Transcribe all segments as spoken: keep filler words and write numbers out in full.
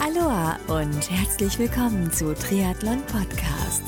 Aloha und herzlich willkommen zu Triathlon Podcast.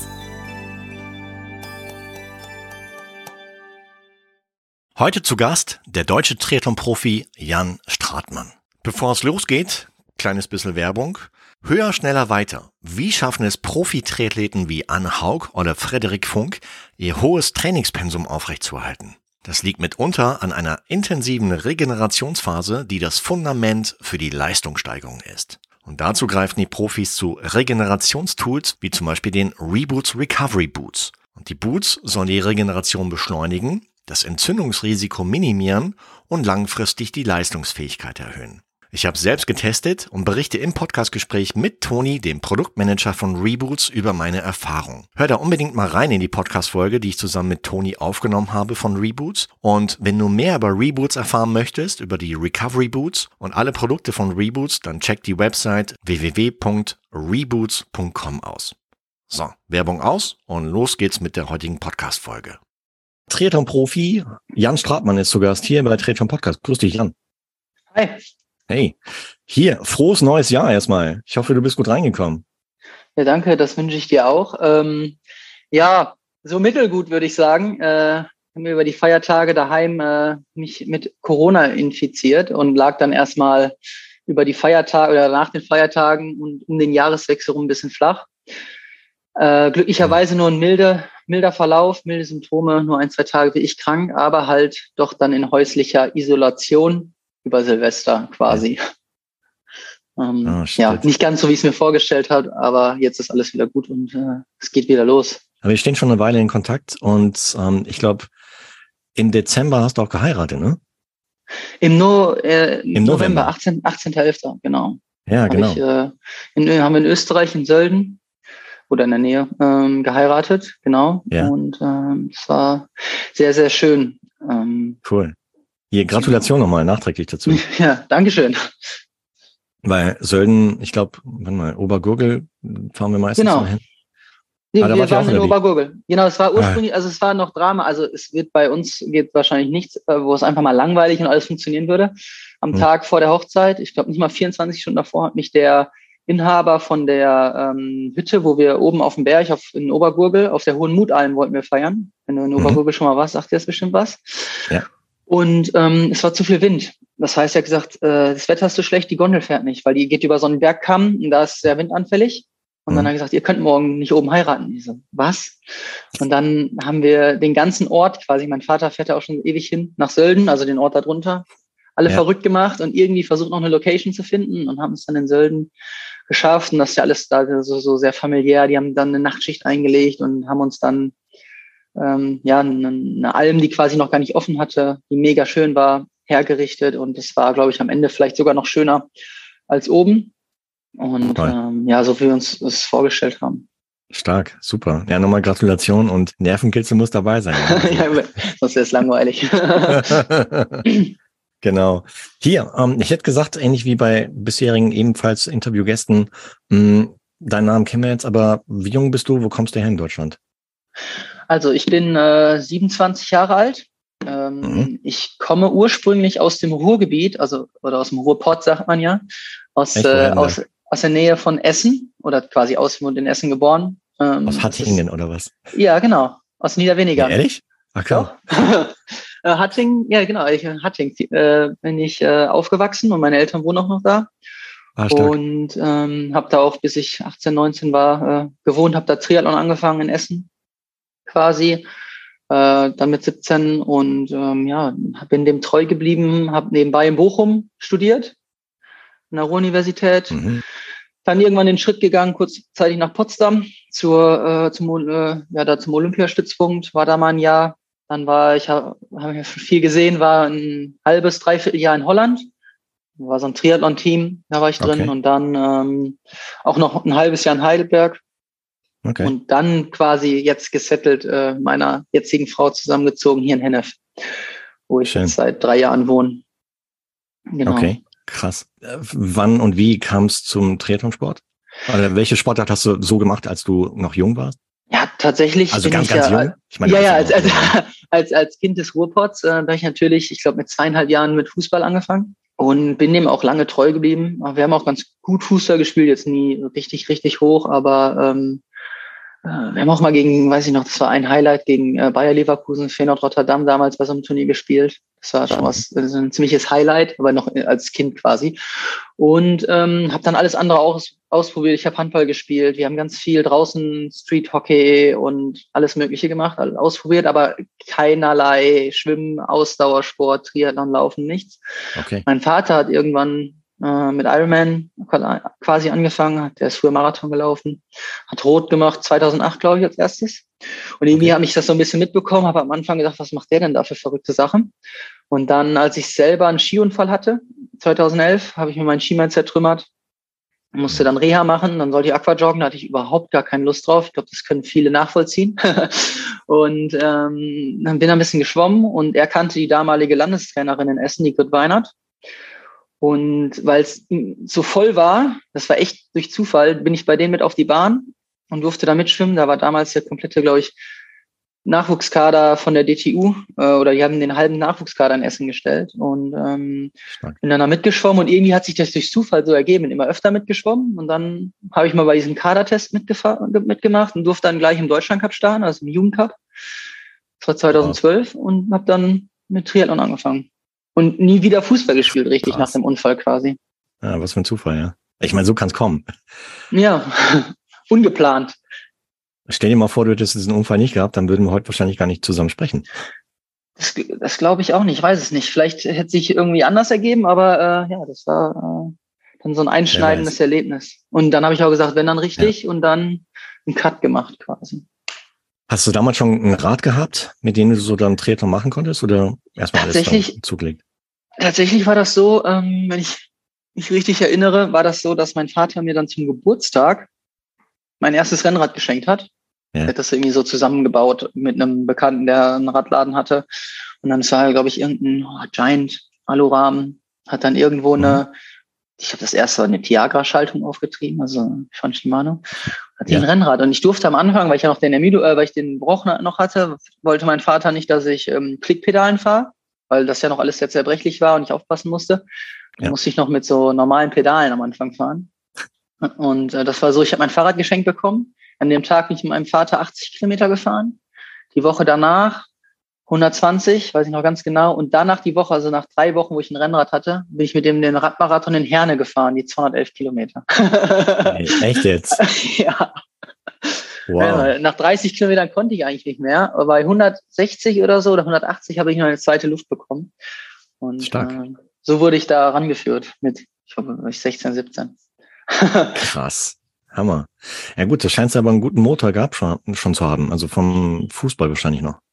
Heute zu Gast der deutsche Triathlon-Profi Jan Stratmann. Bevor es losgeht, kleines bisschen Werbung. Höher, schneller, weiter. Wie schaffen es Profi-Triathleten wie Anne Haug oder Frederik Funk, ihr hohes Trainingspensum aufrechtzuerhalten? Das liegt mitunter an einer intensiven Regenerationsphase, die das Fundament für die Leistungssteigerung ist. Und dazu greifen die Profis zu Regenerationstools wie zum Beispiel den Reboots Recovery Boots. Und die Boots sollen die Regeneration beschleunigen, das Entzündungsrisiko minimieren und langfristig die Leistungsfähigkeit erhöhen. Ich habe selbst getestet und berichte im Podcastgespräch mit Toni, dem Produktmanager von Reboots, über meine Erfahrung. Hör da unbedingt mal rein in die Podcast-Folge, die ich zusammen mit Toni aufgenommen habe von Reboots. Und wenn du mehr über Reboots erfahren möchtest, über die Recovery Boots und alle Produkte von Reboots, dann check die Website w w w punkt reboots punkt com aus. So, Werbung aus und los geht's mit der heutigen Podcast-Folge. Triathlon-Profi Jan Stratmann ist zu Gast hier bei Triathlon Podcast. Grüß dich, Jan. Hi. Hey, hier, frohes neues Jahr erstmal. Ich hoffe, du bist gut reingekommen. Ja, danke, das wünsche ich dir auch. Ähm, ja, so mittelgut würde ich sagen. Äh, haben wir über die Feiertage daheim äh, mich mit Corona infiziert und lag dann erstmal über die Feiertage oder nach den Feiertagen und um den Jahreswechsel rum ein bisschen flach. Äh, glücklicherweise nur ein milde, milder Verlauf, milde Symptome, nur ein, zwei Tage wie ich krank, aber halt doch dann in häuslicher Isolation über Silvester quasi. Ähm, oh, ja, nicht ganz so, wie ich es mir vorgestellt habe, aber jetzt ist alles wieder gut und äh, es geht wieder los. Aber wir stehen schon eine Weile in Kontakt und ähm, ich glaube, im Dezember hast du auch geheiratet, ne? Im, no, äh, Im November, November, achtzehnter elfter genau. Ja, Hab genau. Ich, äh, in, haben wir in Österreich, in Sölden oder in der Nähe, ähm, geheiratet, genau. Ja. Und ähm, es war sehr, sehr schön. Ähm, Cool. Hier, Gratulation ja. nochmal nachträglich dazu. Ja, Dankeschön. Weil Sölden, ich glaube, warte mal, Obergurgel fahren wir meistens genau. mal hin. Nee, ah, da wir waren in in Obergurgel. Genau, es war ursprünglich, ah. also es war noch Drama. Also es wird bei uns, geht wahrscheinlich nichts, wo es einfach mal langweilig und alles funktionieren würde. Am hm. Tag vor der Hochzeit, ich glaube nicht mal vierundzwanzig Stunden davor, hat mich der Inhaber von der ähm, Hütte, wo wir oben auf dem Berg auf, in Obergurgel, auf der Hohen Mutalm wollten wir feiern. Wenn du in Obergurgel mhm. schon mal warst, sagt dir das bestimmt was. Ja. Und ähm, es war zu viel Wind. Das heißt, er hat gesagt, äh, das Wetter ist so schlecht, die Gondel fährt nicht, weil die geht über so einen Bergkamm und da ist sehr windanfällig. Und mhm. dann hat er gesagt, ihr könnt morgen nicht oben heiraten. Ich so, was? Und dann haben wir den ganzen Ort, quasi mein Vater fährt ja auch schon ewig hin, nach Sölden, also den Ort da drunter, alle ja. verrückt gemacht und irgendwie versucht noch eine Location zu finden und haben es dann in Sölden geschafft. Und das ist ja alles da so, so sehr familiär. Die haben dann eine Nachtschicht eingelegt und haben uns dann ähm, ja eine, eine Alm, die quasi noch gar nicht offen hatte, die mega schön war, hergerichtet. Und das war, glaube ich, am Ende vielleicht sogar noch schöner als oben. Und ähm, ja, so wie wir uns das vorgestellt haben. Stark, super. Ja, nochmal Gratulation und Nervenkitzel muss dabei sein. Ja, sonst wäre es langweilig. Genau. Hier, ähm, ich hätte gesagt, ähnlich wie bei bisherigen ebenfalls Interviewgästen, mh, deinen Namen kennen wir jetzt, aber wie jung bist du? Wo kommst du her in Deutschland? Also ich bin äh, siebenundzwanzig Jahre alt. Ähm, mhm. Ich komme ursprünglich aus dem Ruhrgebiet, also oder aus dem Ruhrpott, sagt man ja, aus Echt, äh, aus, aus der Nähe von Essen oder quasi aus in Essen geboren. Ähm, aus Hattingen ist, oder was? Ja, genau, aus Niederweniger. Ja, ehrlich? Ach, klar. Hattingen, ja genau, ich, Hattingen äh, bin ich äh, aufgewachsen und meine Eltern wohnen auch noch da. Ah, stark. Und ähm, habe da auch, bis ich achtzehn, neunzehn war, äh, gewohnt, habe da Triathlon angefangen in Essen quasi, äh, dann mit siebzehn und ähm, ja, bin dem treu geblieben, habe nebenbei in Bochum studiert, an der Ruhr-Universität. Mhm. Dann irgendwann den Schritt gegangen, kurzzeitig nach Potsdam zur, äh, zum, äh, ja, da zum Olympiastützpunkt, war da mal ein Jahr. Dann war ich, habe hab ich viel gesehen, war ein halbes, dreiviertel Jahr in Holland. War so ein Triathlon-Team, da war ich drin. Okay. Und dann ähm, auch noch ein halbes Jahr in Heidelberg. Okay. Und dann quasi jetzt gesettelt, äh, meiner jetzigen Frau zusammengezogen hier in Hennef, wo ich Schön. jetzt seit drei Jahren wohne. Genau. Okay, krass. Äh, wann und wie kam es zum Triathlonsport? Oder welche Sportart hast du so gemacht, als du noch jung warst? Ja, tatsächlich. Also bin ganz, ich ganz ja, jung? Ich meine, ja, ja, als, als, als, als Kind des Ruhrpots, äh, da habe ich natürlich, ich glaube, mit zweieinhalb Jahren mit Fußball angefangen. und bin dem auch lange treu geblieben. Wir haben auch ganz gut Fußball gespielt, jetzt nie richtig, richtig hoch, aber ähm, wir haben auch mal gegen, weiß ich noch, das war ein Highlight, gegen äh, Bayer Leverkusen, Feyenoord Rotterdam damals bei so einem Turnier gespielt. Das war schon was, das ist ein ziemliches Highlight, aber noch als Kind quasi. Und ähm, habe dann alles andere auch ausprobiert. Ich habe Handball gespielt. Wir haben ganz viel draußen Street Hockey und alles Mögliche gemacht, alles ausprobiert, aber keinerlei Schwimmen, Ausdauersport, Triathlon, Laufen, nichts. Okay. Mein Vater hat irgendwann mit Ironman quasi angefangen, der ist früher Marathon gelaufen, hat rot gemacht, zweitausendacht, glaube ich, als erstes. Und irgendwie Okay. habe ich das so ein bisschen mitbekommen, habe am Anfang gedacht, was macht der denn da für verrückte Sachen? Und dann, als ich selber einen Skiunfall hatte, zweitausendelf, habe ich mir meinen Schienbein zertrümmert, musste dann Reha machen, dann sollte ich Aquajoggen, da hatte ich überhaupt gar keine Lust drauf. Ich glaube, das können viele nachvollziehen. Und ähm, dann bin ich ein bisschen geschwommen und er kannte die damalige Landestrainerin in Essen, die Grit Weinert. Und weil es so voll war, das war echt durch Zufall, bin ich bei denen mit auf die Bahn und durfte da mitschwimmen. Da war damals der komplette, glaube ich, Nachwuchskader von der D T U äh, oder die haben den halben Nachwuchskader in Essen gestellt und ähm, bin dann da mitgeschwommen und irgendwie hat sich das durch Zufall so ergeben, bin immer öfter mitgeschwommen und dann habe ich mal bei diesem Kadertest mitgemacht und durfte dann gleich im Deutschlandcup starten, also im Jugendcup. Das war zweitausendzwölf wow. Und habe dann mit Triathlon angefangen. Und nie wieder Fußball gespielt, richtig, krass. Nach dem Unfall quasi. Ja, was für ein Zufall, ja. Ich meine, so kann es kommen. Ja, ungeplant. Stell dir mal vor, du hättest diesen Unfall nicht gehabt, dann würden wir heute wahrscheinlich gar nicht zusammen sprechen. Das, das glaube ich auch nicht, ich weiß es nicht. Vielleicht hätte es sich irgendwie anders ergeben, aber äh, ja, das war äh, dann so ein einschneidendes Erlebnis. Und dann habe ich auch gesagt, wenn dann richtig ja. Und dann einen Cut gemacht quasi. Hast du damals schon ein Rad gehabt, mit dem du so dann Triathlon machen konntest oder erstmal alles dann zugelegt? Tatsächlich war das so, ähm, wenn ich mich richtig erinnere, war das so, dass mein Vater mir dann zum Geburtstag mein erstes Rennrad geschenkt hat. Ja. Er hat das irgendwie so zusammengebaut mit einem Bekannten, der einen Radladen hatte. Und dann war, glaube ich, irgendein oh, Giant Alurahmen, hat dann irgendwo mhm. eine, ich habe das erste eine Tiagra-Schaltung aufgetrieben, also von Shimano. Hatte ja. ein Rennrad und ich durfte am Anfang, weil ich ja noch den Ermido, äh, weil ich den Bruch noch hatte, wollte mein Vater nicht, dass ich ähm, Klickpedalen fahre, weil das ja noch alles sehr zerbrechlich war und ich aufpassen musste. Dann ja. musste ich noch mit so normalen Pedalen am Anfang fahren. Und äh, das war so, ich habe mein Fahrrad geschenkt bekommen. An dem Tag bin ich mit meinem Vater achtzig Kilometer gefahren. Die Woche danach hundertzwanzig, weiß ich noch ganz genau. Und danach die Woche, also nach drei Wochen, wo ich ein Rennrad hatte, bin ich mit dem den Radmarathon in Herne gefahren, die zweihundertelf Kilometer. Hey, echt jetzt? Ja. Wow. Ja, nach dreißig Kilometern konnte ich eigentlich nicht mehr. Aber bei hundertsechzig oder so oder hundertachtzig habe ich noch eine zweite Luft bekommen. Und stark. Äh, so wurde ich da rangeführt mit, ich glaube, ich sechzehn, siebzehn. Krass. Hammer. Ja gut, das scheint aber einen guten Motor gehabt schon, schon zu haben. Also vom Fußball wahrscheinlich noch.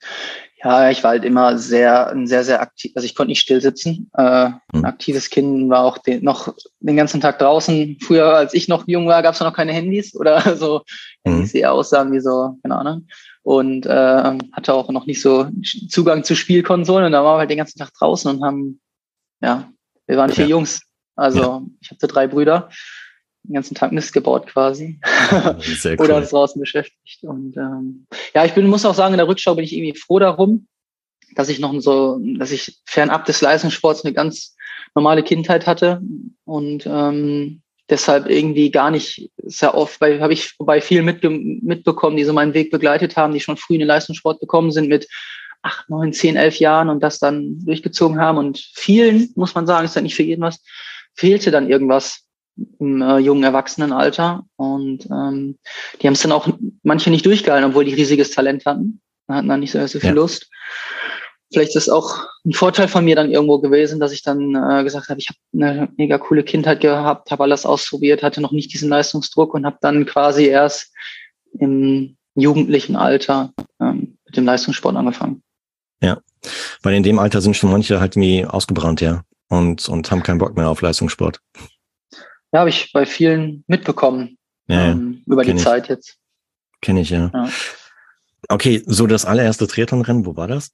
Ja, ich war halt immer sehr, ein sehr, sehr aktiv. Also ich konnte nicht still sitzen. Äh, hm. Ein aktives Kind, war auch den, noch den ganzen Tag draußen. Früher, als ich noch jung war, gab es noch keine Handys oder so. Hm. Handys, die eher aussahen wie so, keine Ahnung. Und äh, hatte auch noch nicht so Zugang zu Spielkonsolen. Und da waren wir halt den ganzen Tag draußen und haben, ja, wir waren vier ja. Jungs. Also ja. ich hatte drei Brüder. Den ganzen Tag Mist gebaut quasi. Sehr cool. Oder uns draußen beschäftigt. Und ähm, ja, ich bin, muss auch sagen, in der Rückschau bin ich irgendwie froh darum, dass ich noch so, dass ich fernab des Leistungssports eine ganz normale Kindheit hatte und ähm, deshalb irgendwie gar nicht sehr oft, weil habe ich bei vielen mitge- mitbekommen, die so meinen Weg begleitet haben, die schon früh in den Leistungssport gekommen sind mit acht, neun, zehn, elf Jahren und das dann durchgezogen haben. Und vielen, muss man sagen, ist ja nicht für jeden was, fehlte dann irgendwas im äh, jungen Erwachsenenalter und ähm, die haben es dann auch manche nicht durchgehalten, obwohl die riesiges Talent hatten, hatten dann nicht so, so viel ja. Lust. Vielleicht ist auch ein Vorteil von mir dann irgendwo gewesen, dass ich dann äh, gesagt habe, ich habe eine mega coole Kindheit gehabt, habe alles ausprobiert, hatte noch nicht diesen Leistungsdruck und habe dann quasi erst im jugendlichen Alter ähm, mit dem Leistungssport angefangen. Ja, weil in dem Alter sind schon manche halt irgendwie ausgebrannt, ja, und und haben keinen Bock mehr auf Leistungssport. Ja, habe ich bei vielen mitbekommen, ja, ähm, über die ich. Zeit jetzt. Kenne ich, ja. ja. Okay, so das allererste Triathlonrennen, wo war das?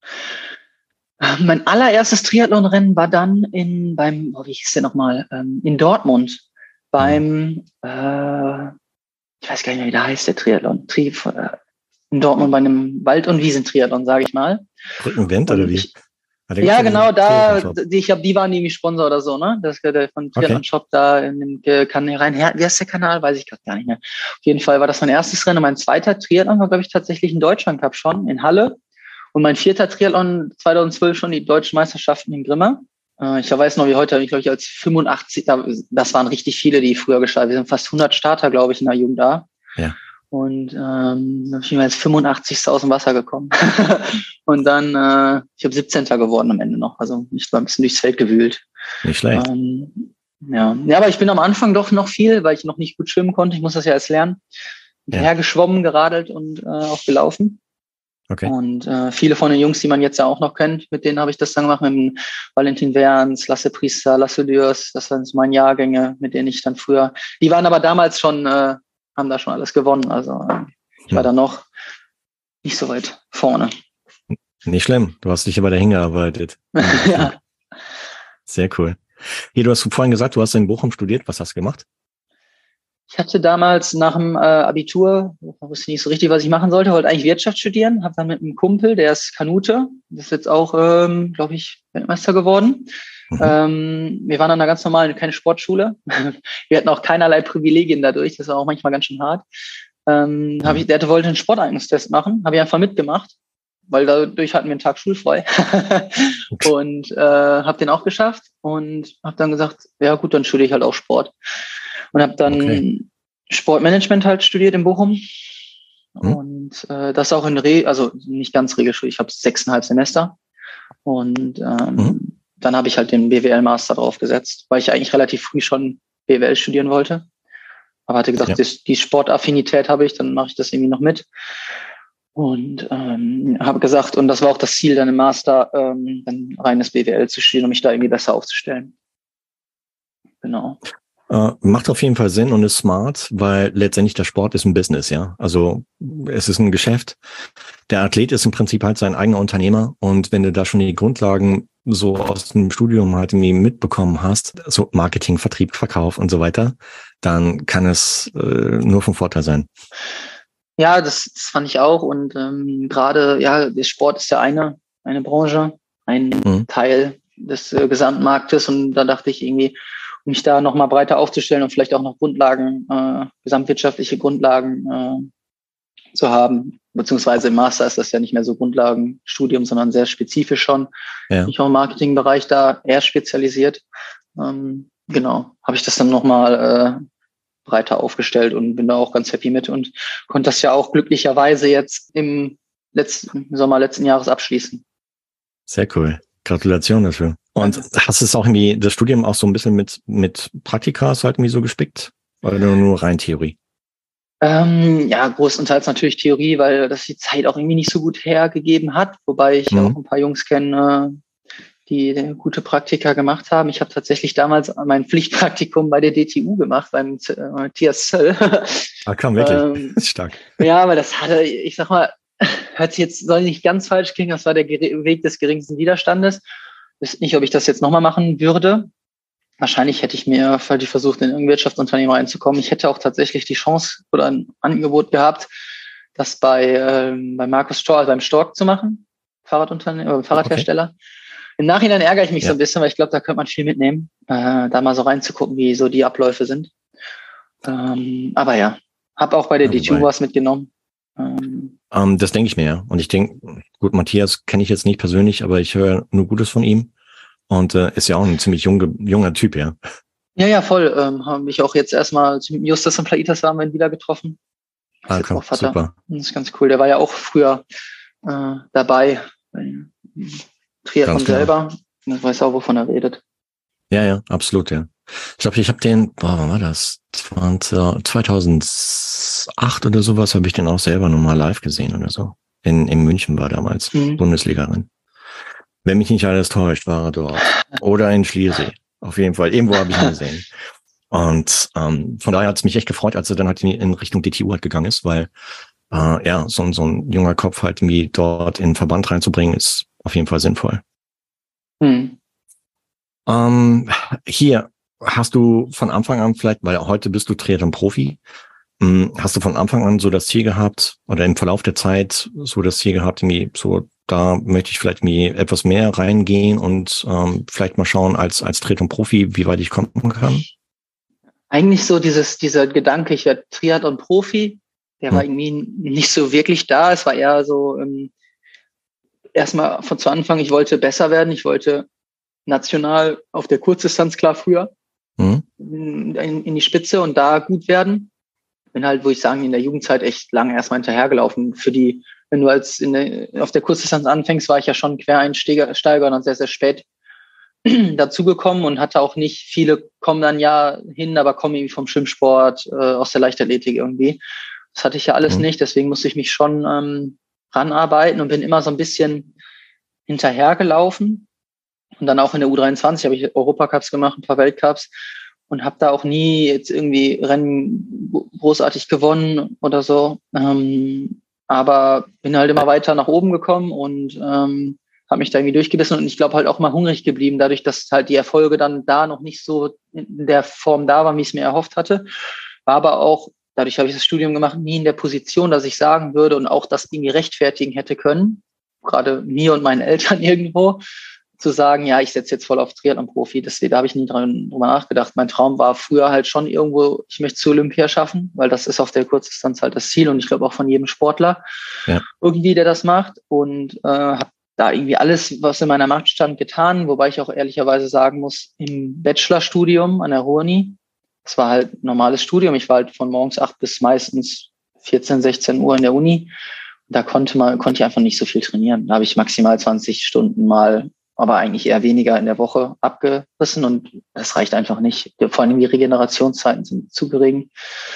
Mein allererstes Triathlonrennen war dann in beim, oh, wie hieß der nochmal, ähm, in Dortmund beim, mhm. äh, ich weiß gar nicht mehr, wie der heißt, der Triathlon. Tri, äh, in Dortmund bei einem Wald- und Wiesentriathlon, sage ich mal. Rückenwind oder wie? Ich, Ja, genau, da, die, ich glaube, die waren irgendwie Sponsor oder so, ne? Das der von Triathlon okay. Shop da in dem Kanal rein. Wie heißt der Kanal? Weiß ich gerade gar nicht mehr. Auf jeden Fall war das mein erstes Rennen. Mein zweiter Triathlon war, glaube ich, tatsächlich in Deutschland Cup schon, in Halle. Und mein vierter Triathlon zweitausendzwölf schon die deutschen Meisterschaften in Grimma. Ich weiß noch, wie heute, ich glaube, ich als fünfundachtzig, das waren richtig viele, die früher gestartet. Wir sind fast hundert Starter, glaube ich, in der Jugend da. Ja. Und ähm, da bin ich als fünfundachtzigste aus dem Wasser gekommen. Und dann, äh, ich habe siebzehnter geworden am Ende noch. Also ich war ein bisschen durchs Feld gewühlt. Nicht schlecht. Ähm, ja. ja, aber ich bin am Anfang doch noch viel, weil ich noch nicht gut schwimmen konnte. Ich muss das ja erst lernen. Hinterher ja. geschwommen, geradelt und äh, auch gelaufen. Okay. Und äh, viele von den Jungs, die man jetzt ja auch noch kennt, mit denen habe ich das dann gemacht, mit dem Valentin Werns, Lasse Priester, Lasse Dürs, das waren meine Jahrgänge, mit denen ich dann früher, die waren aber damals schon, äh, haben da schon alles gewonnen, also äh, ich war ja. da noch nicht so weit vorne. Nicht schlimm, du hast dich aber dahin gearbeitet. Ja. Sehr cool. Hier, du hast vorhin gesagt, du hast in Bochum studiert, was hast du gemacht? Ich hatte damals nach dem äh, Abitur, wusste nicht so richtig, was ich machen sollte, wollte eigentlich Wirtschaft studieren, habe dann mit einem Kumpel, der ist Kanute, das ist jetzt auch, ähm, glaube ich, Weltmeister geworden. Mhm. Ähm, wir waren an einer ganz normalen, keine Sportschule. Wir hatten auch keinerlei Privilegien dadurch, das war auch manchmal ganz schön hart. Ähm, hab ich, der wollte einen Sporteignungstest machen, habe ich einfach mitgemacht, weil dadurch hatten wir einen Tag schulfrei. Und äh, habe den auch geschafft und habe dann gesagt, ja gut, dann studiere ich halt auch Sport. Und habe dann okay. Sportmanagement halt studiert in Bochum. Hm. Und äh, das auch in Re, also nicht ganz Regelschule, ich habe sechseinhalb Semester. Und ähm, hm. dann habe ich halt den B W L-Master draufgesetzt, weil ich eigentlich relativ früh schon B W L studieren wollte. Aber hatte gesagt, ja. das, die Sportaffinität habe ich, dann mache ich das irgendwie noch mit. Und ähm, habe gesagt, und das war auch das Ziel, dann im Master ähm, dann reines B W L zu studieren, um mich da irgendwie besser aufzustellen. Genau. Uh, macht auf jeden Fall Sinn und ist smart, weil letztendlich der Sport ist ein Business, ja. Also es ist ein Geschäft. Der Athlet ist im Prinzip halt sein eigener Unternehmer und wenn du da schon die Grundlagen so aus dem Studium halt irgendwie mitbekommen hast, so Marketing, Vertrieb, Verkauf und so weiter, dann kann es äh, nur von Vorteil sein. Ja, das, das fand ich auch und ähm, gerade, ja, der Sport ist ja eine, eine Branche, ein mhm. Teil des äh, Gesamtmarktes und da dachte ich irgendwie, um mich da nochmal breiter aufzustellen und vielleicht auch noch Grundlagen, äh, gesamtwirtschaftliche Grundlagen äh, zu haben. Beziehungsweise im Master ist das ja nicht mehr so Grundlagenstudium, sondern sehr spezifisch schon. Ja. Ich auch im Marketingbereich da eher spezialisiert. Ähm, genau, habe ich das dann nochmal äh, breiter aufgestellt und bin da auch ganz happy mit und konnte das ja auch glücklicherweise jetzt im letzten im Sommer letzten Jahres abschließen. Sehr cool. Gratulation dafür. Und hast du es auch irgendwie, das Studium auch so ein bisschen mit, mit Praktikas halt irgendwie so gespickt? Oder nur rein Theorie? Ähm, ja, großenteils natürlich Theorie, weil das die Zeit auch irgendwie nicht so gut hergegeben hat. Wobei ich mhm. auch ein paar Jungs kenne, die, die gute Praktika gemacht haben. Ich habe tatsächlich damals mein Pflichtpraktikum bei der D T U gemacht, beim äh, T S Zöll. Ah, komm, wirklich. ähm, Stark. Ja, aber das hatte, ich sag mal, hört sich jetzt, soll nicht ganz falsch klingen, das war der Weg des geringsten Widerstandes. Ich weiß nicht, ob ich das jetzt nochmal machen würde. Wahrscheinlich hätte ich mir völlig versucht, in irgendein Wirtschaftsunternehmen reinzukommen. Ich hätte auch tatsächlich die Chance oder ein Angebot gehabt, das bei, äh, bei Markus Stork, beim Stork zu machen, Fahrradunternehmen, äh, Fahrradhersteller. Okay. Im Nachhinein ärgere ich mich ja. so ein bisschen, weil ich glaube, da könnte man viel mitnehmen, äh, da mal so reinzugucken, wie so die Abläufe sind. Ähm, aber ja, habe auch bei der ja, D T U was mitgenommen. Ähm, um, das denke ich mir, ja. Und ich denke, gut, Matthias kenne ich jetzt nicht persönlich, aber ich höre nur Gutes von ihm. Und äh, ist ja auch ein ziemlich junge, junger Typ, ja. Ja, ja, voll. Ähm, habe mich auch jetzt erstmal, Justus und Plaitas haben wir ihn wieder getroffen. Ah, komm, super. Das ist ganz cool. Der war ja auch früher äh, dabei bei Triathlon genau. selber. Ich weiß auch, wovon er redet. Ja, ja, absolut, ja. Ich glaube, ich habe den, boah, wann war das? zweitausendacht oder sowas habe ich den auch selber nochmal live gesehen oder so. In, in München war damals mhm. Bundesligarin. Wenn mich nicht alles täuscht, war er dort. Oder in Schliersee. Auf jeden Fall. Irgendwo habe ich ihn gesehen. Und ähm, von daher hat es mich echt gefreut, als er dann halt in, in Richtung D T U halt gegangen ist, weil äh, ja, so, so ein junger Kopf halt irgendwie dort in den Verband reinzubringen, ist auf jeden Fall sinnvoll. Hm. Ähm, hier, hast du von Anfang an vielleicht, weil heute bist du Triathlon-Profi, hast du von Anfang an so das Ziel gehabt oder im Verlauf der Zeit so das Ziel gehabt, irgendwie so da möchte ich vielleicht mir etwas mehr reingehen und ähm, vielleicht mal schauen als als Triathlon-Profi, wie weit ich kommen kann? Eigentlich so dieses dieser Gedanke, ich werde Triathlon-Profi, der hm. war irgendwie nicht so wirklich da. Es war eher so ähm, erstmal von zu Anfang, ich wollte besser werden, ich wollte national auf der Kurzdistanz, klar früher, hm. in, in die Spitze und da gut werden. Bin halt, wo ich sagen, in der Jugendzeit echt lange erstmal hinterhergelaufen. Für die, wenn du als in der, auf der Kurzdistanz anfängst, war ich ja schon Quereinsteiger und dann sehr, sehr spät dazugekommen und hatte auch nicht, viele kommen dann ja hin, aber kommen irgendwie vom Schwimmsport, äh, aus der Leichtathletik irgendwie. Das hatte ich ja alles mhm. nicht, deswegen musste ich mich schon ähm, ranarbeiten und bin immer so ein bisschen hinterhergelaufen. Und dann auch in der U dreiundzwanzig habe ich Europacups gemacht, ein paar Weltcups und habe da auch nie jetzt irgendwie Rennen großartig gewonnen oder so. Ähm, aber bin halt immer weiter nach oben gekommen und ähm, habe mich da irgendwie durchgebissen und ich glaube halt auch mal hungrig geblieben, dadurch, dass halt die Erfolge dann da noch nicht so in der Form da waren, wie ich es mir erhofft hatte. War aber auch, dadurch habe ich das Studium gemacht, nie in der Position, dass ich sagen würde und auch das irgendwie rechtfertigen hätte können, gerade mir und meinen Eltern irgendwo, zu sagen, ja, ich setze jetzt voll auf Triathlon-Profi. Deswegen, da habe ich nie dran, drüber nachgedacht. Mein Traum war früher halt schon irgendwo, ich möchte zu Olympia schaffen, weil das ist auf der Kurzdistanz halt das Ziel und ich glaube auch von jedem Sportler ja. irgendwie, der das macht und äh, habe da irgendwie alles, was in meiner Macht stand, getan, wobei ich auch ehrlicherweise sagen muss, im Bachelorstudium an der Ruhr-Uni, das war halt ein normales Studium, ich war halt von morgens acht bis meistens vierzehn, sechzehn Uhr in der Uni, da konnte man, konnte ich einfach nicht so viel trainieren, da habe ich maximal zwanzig Stunden mal, aber eigentlich eher weniger in der Woche abgerissen und das reicht einfach nicht, vor allem die Regenerationszeiten sind zu gering.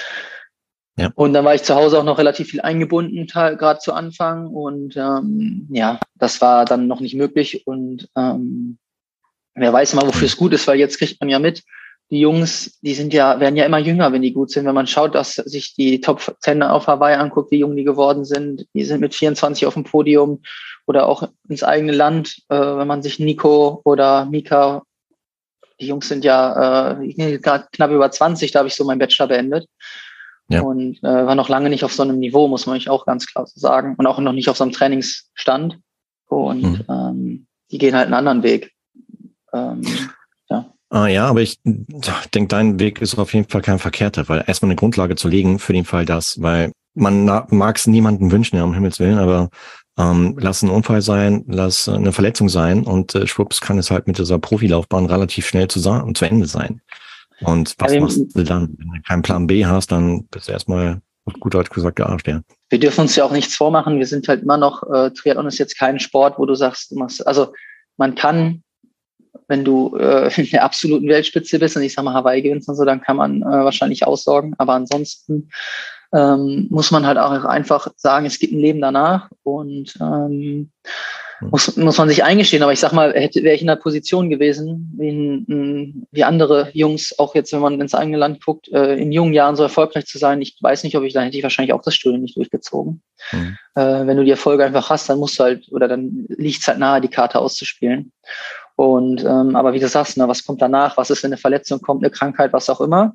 Ja. Und dann war ich zu Hause auch noch relativ viel eingebunden, gerade zu Anfang. Und ähm, ja, das war dann noch nicht möglich. Und ähm, wer weiß mal, wofür es gut ist, weil jetzt kriegt man ja mit, die Jungs, die sind ja, werden ja immer jünger, wenn die gut sind. Wenn man schaut, dass sich die Top zehn auf Hawaii anguckt, wie jung die geworden sind, die sind mit vierundzwanzig auf dem Podium oder auch ins eigene Land, äh, wenn man sich Nico oder Mika, die Jungs sind ja äh, knapp über zwanzig, da habe ich so meinen Bachelor beendet. Ja. Und äh, war noch lange nicht auf so einem Niveau, muss man euch auch ganz klar so sagen. Und auch noch nicht auf so einem Trainingsstand. Und mhm. ähm, die gehen halt einen anderen Weg. Ähm, ja. Ah, ja, aber ich denke, dein Weg ist auf jeden Fall kein verkehrter, weil erstmal eine Grundlage zu legen für den Fall das, weil man mag es niemandem wünschen, ja, um Himmels Willen, aber ähm, lass ein Unfall sein, lass eine Verletzung sein und äh, schwupps kann es halt mit dieser Profilaufbahn relativ schnell zu, zu Ende sein. Und was ja, machst du dann? Wenn du keinen Plan B hast, dann bist du erstmal, auf gut Deutsch gesagt, gearscht, ja. Wir dürfen uns ja auch nichts vormachen. Wir sind halt immer noch, äh, Triathlon ist jetzt kein Sport, wo du sagst, du machst, also man kann, wenn du äh, in der absoluten Weltspitze bist und ich sag mal Hawaii gewinnst und so, dann kann man äh, wahrscheinlich aussorgen. Aber ansonsten ähm, muss man halt auch einfach sagen, es gibt ein Leben danach und ähm, Muss, muss man sich eingestehen, aber ich sag mal, hätte, wäre ich in der Position gewesen, wie, wie andere Jungs, auch jetzt, wenn man ins eigene Land guckt, äh, in jungen Jahren so erfolgreich zu sein, ich weiß nicht, ob ich, dann hätte ich wahrscheinlich auch das Studium nicht durchgezogen. Mhm. Äh, wenn du die Erfolge einfach hast, dann musst du halt, oder dann liegt es halt nahe, die Karte auszuspielen. Und, ähm, aber wie du sagst, ne, was kommt danach? Was ist, wenn eine Verletzung kommt, eine Krankheit, was auch immer?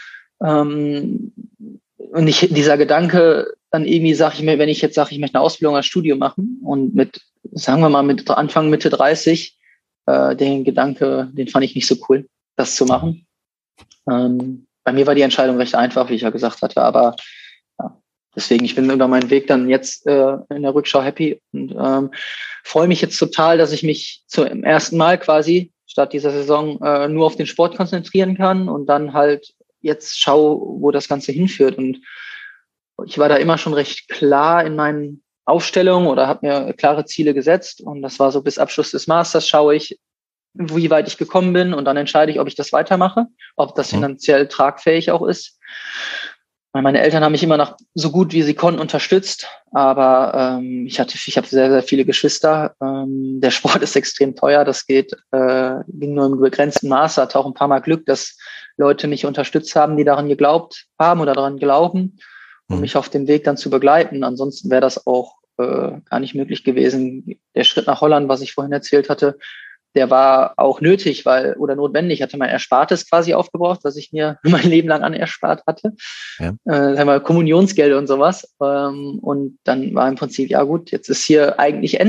Ähm, und ich, dieser Gedanke, dann irgendwie sage ich mir, wenn ich jetzt sage, ich möchte eine Ausbildung als Studium machen und mit, sagen wir mal, mit Anfang, Mitte dreißig, äh, den Gedanke, den fand ich nicht so cool, das zu machen. Ähm, bei mir war die Entscheidung recht einfach, wie ich ja gesagt hatte, aber ja, deswegen, ich bin über meinen Weg dann jetzt äh, in der Rückschau happy und ähm, freue mich jetzt total, dass ich mich zum ersten Mal quasi statt dieser Saison äh, nur auf den Sport konzentrieren kann und dann halt jetzt schau, wo das Ganze hinführt. Und ich war da immer schon recht klar in meinen Aufstellungen oder habe mir klare Ziele gesetzt. Und das war so, bis Abschluss des Masters schaue ich, wie weit ich gekommen bin und dann entscheide ich, ob ich das weitermache, ob das finanziell tragfähig auch ist. Meine Eltern haben mich immer noch so gut wie sie konnten unterstützt, aber ähm, ich hatte, ich habe sehr, sehr viele Geschwister. Ähm, der Sport ist extrem teuer, das geht äh, ging nur im begrenzten Maße. Hatte auch ein paar Mal Glück, dass Leute mich unterstützt haben, die daran geglaubt haben oder daran glauben, um mhm. mich auf dem Weg dann zu begleiten. Ansonsten wäre das auch äh, gar nicht möglich gewesen. Der Schritt nach Holland, was ich vorhin erzählt hatte, der war auch nötig, weil oder notwendig. Ich hatte mein Erspartes quasi aufgebraucht, was ich mir mein Leben lang anerspart hatte. Ja. Äh, sagen wir Kommunionsgeld und sowas. Ähm, und dann war im Prinzip, ja gut, jetzt ist hier eigentlich Ende.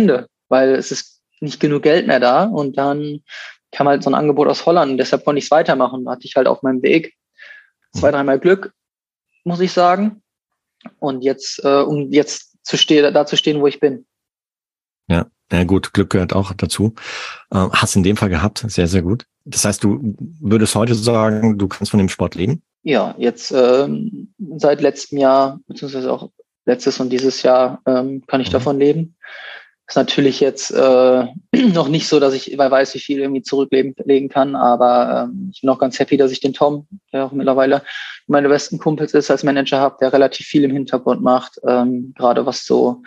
weil es ist nicht genug Geld mehr da. Und dann kam halt so ein Angebot aus Holland und deshalb konnte ich es weitermachen. Da hatte ich halt auf meinem Weg zwei, dreimal Glück, muss ich sagen. Und jetzt, äh, um jetzt zu stehen, da zu stehen, wo ich bin. Ja, ja gut, Glück gehört auch dazu. Ähm, hast in dem Fall gehabt, sehr, sehr gut. Das heißt, du würdest heute sagen, du kannst von dem Sport leben? Ja, jetzt ähm, seit letztem Jahr, beziehungsweise auch letztes und dieses Jahr, ähm, kann ich mhm. davon leben. Ist natürlich jetzt äh, noch nicht so, dass ich weiß, wie viel irgendwie zurücklegen kann, aber ähm, ich bin auch ganz happy, dass ich den Tom, der auch mittlerweile meine besten Kumpels ist, als Manager habe, der relativ viel im Hintergrund macht, ähm, gerade was so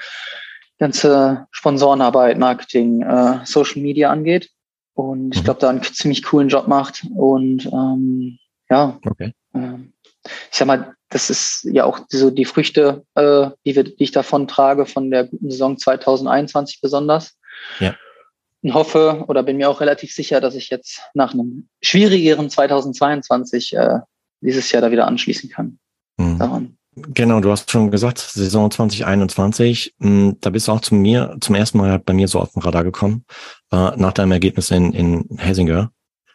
ganze Sponsorenarbeit, Marketing, äh, Social Media angeht. Und ich glaube, da einen ziemlich coolen Job macht. Und ähm, ja, okay. äh, ich sag mal, das ist ja auch so die Früchte, äh, die, wir, die ich davon trage, von der guten Saison zwanzig einundzwanzig besonders. Ja. Und hoffe oder bin mir auch relativ sicher, dass ich jetzt nach einem schwierigeren zweitausendzweiundzwanzig äh, dieses Jahr da wieder anschließen kann. Mhm. Daran. Genau, du hast schon gesagt, Saison zwanzig einundzwanzig, mh, da bist du auch zu mir, zum ersten Mal bei mir so auf dem Radar gekommen, äh, nach deinem Ergebnis in, in Helsingør.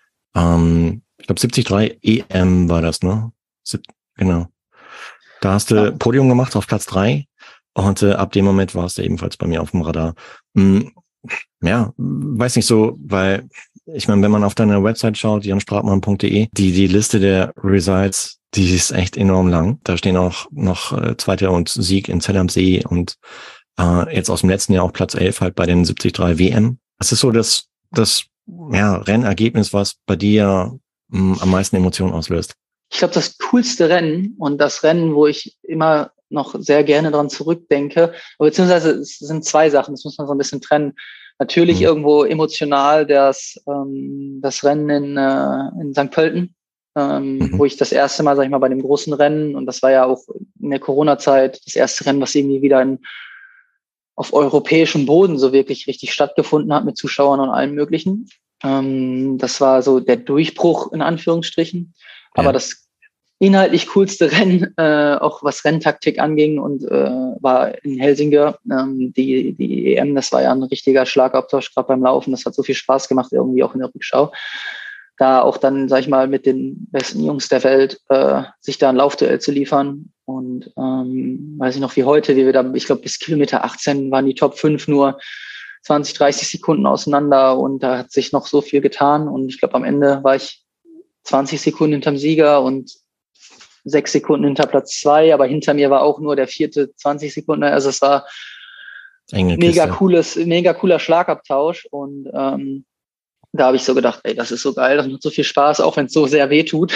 Ähm, ich glaube, siebzig drei E M war das, ne? Sieb, genau. Da hast du ja. Podium gemacht auf Platz drei und äh, ab dem Moment warst du ebenfalls bei mir auf dem Radar. Mh, ja, weiß nicht so, weil ich meine, wenn man auf deiner Website schaut, jan stratmann punkt de, die, die Liste der Results, die ist echt enorm lang. Da stehen auch noch äh, Zweiter und Sieg in Zell am See und äh, jetzt aus dem letzten Jahr auch Platz elf halt bei den siebzig drei W M. Was ist so das, das ja, Rennergebnis, was bei dir mh, am meisten Emotionen auslöst? Ich glaube, das coolste Rennen und das Rennen, wo ich immer noch sehr gerne dran zurückdenke, beziehungsweise es sind zwei Sachen, das muss man so ein bisschen trennen. Natürlich mhm. irgendwo emotional das, ähm, das Rennen in, äh, in Sankt Pölten, ähm, mhm. wo ich das erste Mal, sag ich mal, bei dem großen Rennen, und das war ja auch in der Corona-Zeit das erste Rennen, was irgendwie wieder in, auf europäischem Boden so wirklich richtig stattgefunden hat mit Zuschauern und allem Möglichen. Ähm, das war so der Durchbruch in Anführungsstrichen. Aber ja. das inhaltlich coolste Rennen, äh, auch was Renntaktik anging, und äh, war in Helsingør. Ähm, die, die E M, das war ja ein richtiger Schlagabtausch gerade beim Laufen. Das hat so viel Spaß gemacht, irgendwie auch in der Rückschau. Da auch dann, sag ich mal, mit den besten Jungs der Welt äh, sich da ein Laufduell zu liefern. Und ähm, weiß ich noch wie heute, wie wir da, ich glaube, bis Kilometer achtzehn waren die Top fünf nur zwanzig, dreißig Sekunden auseinander, und da hat sich noch so viel getan. Und ich glaube, am Ende war ich zwanzig Sekunden hinterm Sieger und sechs Sekunden hinter Platz zwei, aber hinter mir war auch nur der vierte zwanzig Sekunden. Also es war Enge mega Kiste. cooles, mega cooler Schlagabtausch, und ähm, da habe ich so gedacht, ey, das ist so geil, das macht so viel Spaß, auch wenn es so sehr weh tut.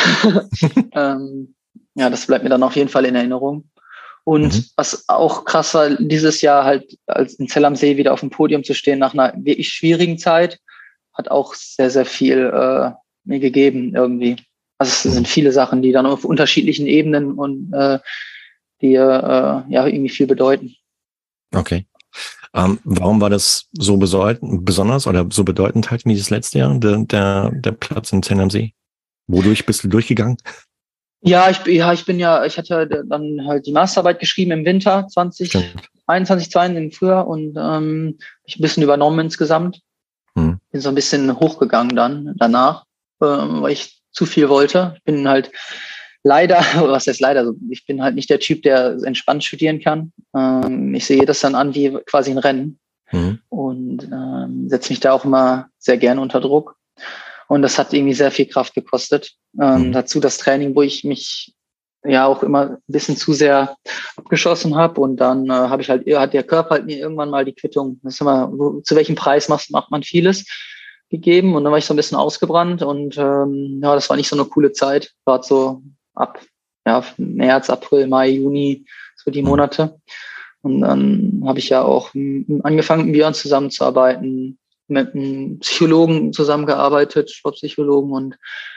ähm, ja, das bleibt mir dann auf jeden Fall in Erinnerung. Und mhm. was auch krass war, dieses Jahr halt als in Zell am See wieder auf dem Podium zu stehen nach einer wirklich schwierigen Zeit, hat auch sehr, sehr viel äh, mir gegeben irgendwie. Also es sind viele Sachen, die dann auf unterschiedlichen Ebenen und äh, die äh, ja irgendwie viel bedeuten. Okay. Ähm, warum war das so bedeutend, besonders oder so bedeutend halt wie das letzte Jahr, der, der, der Platz in Zell am See? Wodurch bist du durchgegangen? Ja, ich, ja, ich bin ja, ich hatte dann halt die Masterarbeit geschrieben im Winter zwanzig einundzwanzig, zweiundzwanzig im Frühjahr, und ähm, ich ein bisschen übernommen insgesamt. Hm. Bin so ein bisschen hochgegangen dann danach, ähm, weil ich zu viel wollte. Ich bin halt leider, was heißt leider, ich bin halt nicht der Typ, der entspannt studieren kann. Ähm, ich sehe das dann an wie quasi ein Rennen mhm. und ähm, setze mich da auch immer sehr gerne unter Druck. Und das hat irgendwie sehr viel Kraft gekostet. Ähm, mhm. Dazu das Training, wo ich mich ja auch immer ein bisschen zu sehr abgeschossen habe, und dann äh, habe ich halt, hat der Körper halt mir irgendwann mal die Quittung, das ist immer, wo, zu welchem Preis macht, macht man vieles, gegeben, und dann war ich so ein bisschen ausgebrannt, und ähm, ja, das war nicht so eine coole Zeit. War so ab ja, März, April, Mai, Juni, so die Monate. Und dann habe ich ja auch m- angefangen, mit Björn zusammenzuarbeiten, mit einem Psychologen zusammengearbeitet, Sportpsychologen, und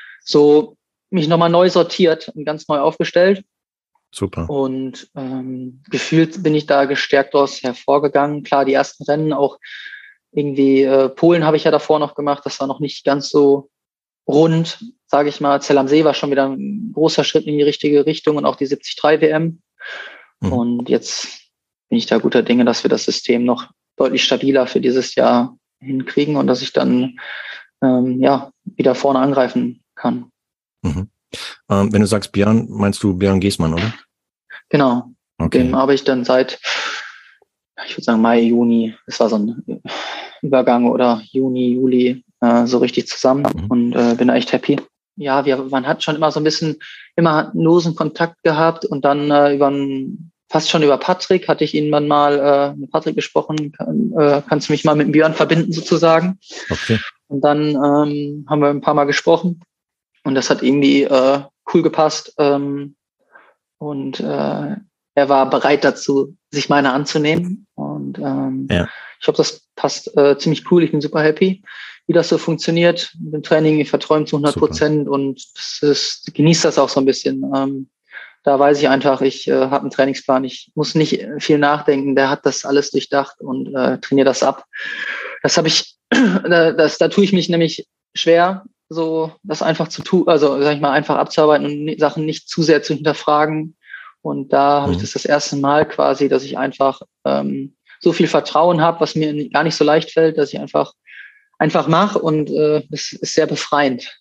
so mich nochmal neu sortiert und ganz neu aufgestellt. Super. Und ähm, gefühlt bin ich da gestärkt daraus hervorgegangen. Klar, die ersten Rennen auch irgendwie, äh, Polen habe ich ja davor noch gemacht, das war noch nicht ganz so rund, sage ich mal. Zell am See war schon wieder ein großer Schritt in die richtige Richtung, und auch die siebzig drei W M. Mhm. Und jetzt bin ich da guter Dinge, dass wir das System noch deutlich stabiler für dieses Jahr hinkriegen und dass ich dann ähm, ja wieder vorne angreifen kann. Mhm. Ähm, wenn du sagst Björn, meinst du Björn Geßmann, oder? Genau. Mit Okay. dem habe ich dann seit, ich würde sagen Mai, Juni, das war so ein Übergang oder Juni, Juli äh, so richtig zusammen Mhm. und äh, bin da echt happy. Ja, wir, man hat schon immer so ein bisschen, immer einen losen Kontakt gehabt und dann äh, über ein, fast schon über Patrick hatte ich ihn dann mal äh, mit Patrick gesprochen, kann, äh, kannst du mich mal mit dem Björn verbinden sozusagen. Okay. Und dann ähm, haben wir ein paar Mal gesprochen und das hat irgendwie äh, cool gepasst ähm, und äh, er war bereit dazu, sich meiner anzunehmen und ähm, Ja. ich glaube, das passt äh, ziemlich cool. Ich bin super happy, wie das so funktioniert mit dem Training. Ich vertraue ihm zu hundert Prozent und das ist, genieße das auch so ein bisschen. Ähm, da weiß ich einfach, ich äh, habe einen Trainingsplan. Ich muss nicht viel nachdenken. Der hat das alles durchdacht und äh, trainiere das ab. Das habe ich, da, das, da tue ich mich nämlich schwer, so das einfach zu tun, also sag ich mal, einfach abzuarbeiten und Sachen nicht zu sehr zu hinterfragen. Und da habe Mhm. ich das das erste Mal quasi, dass ich einfach ähm, so viel Vertrauen habe, was mir gar nicht so leicht fällt, dass ich einfach einfach mache und äh, das ist sehr befreiend.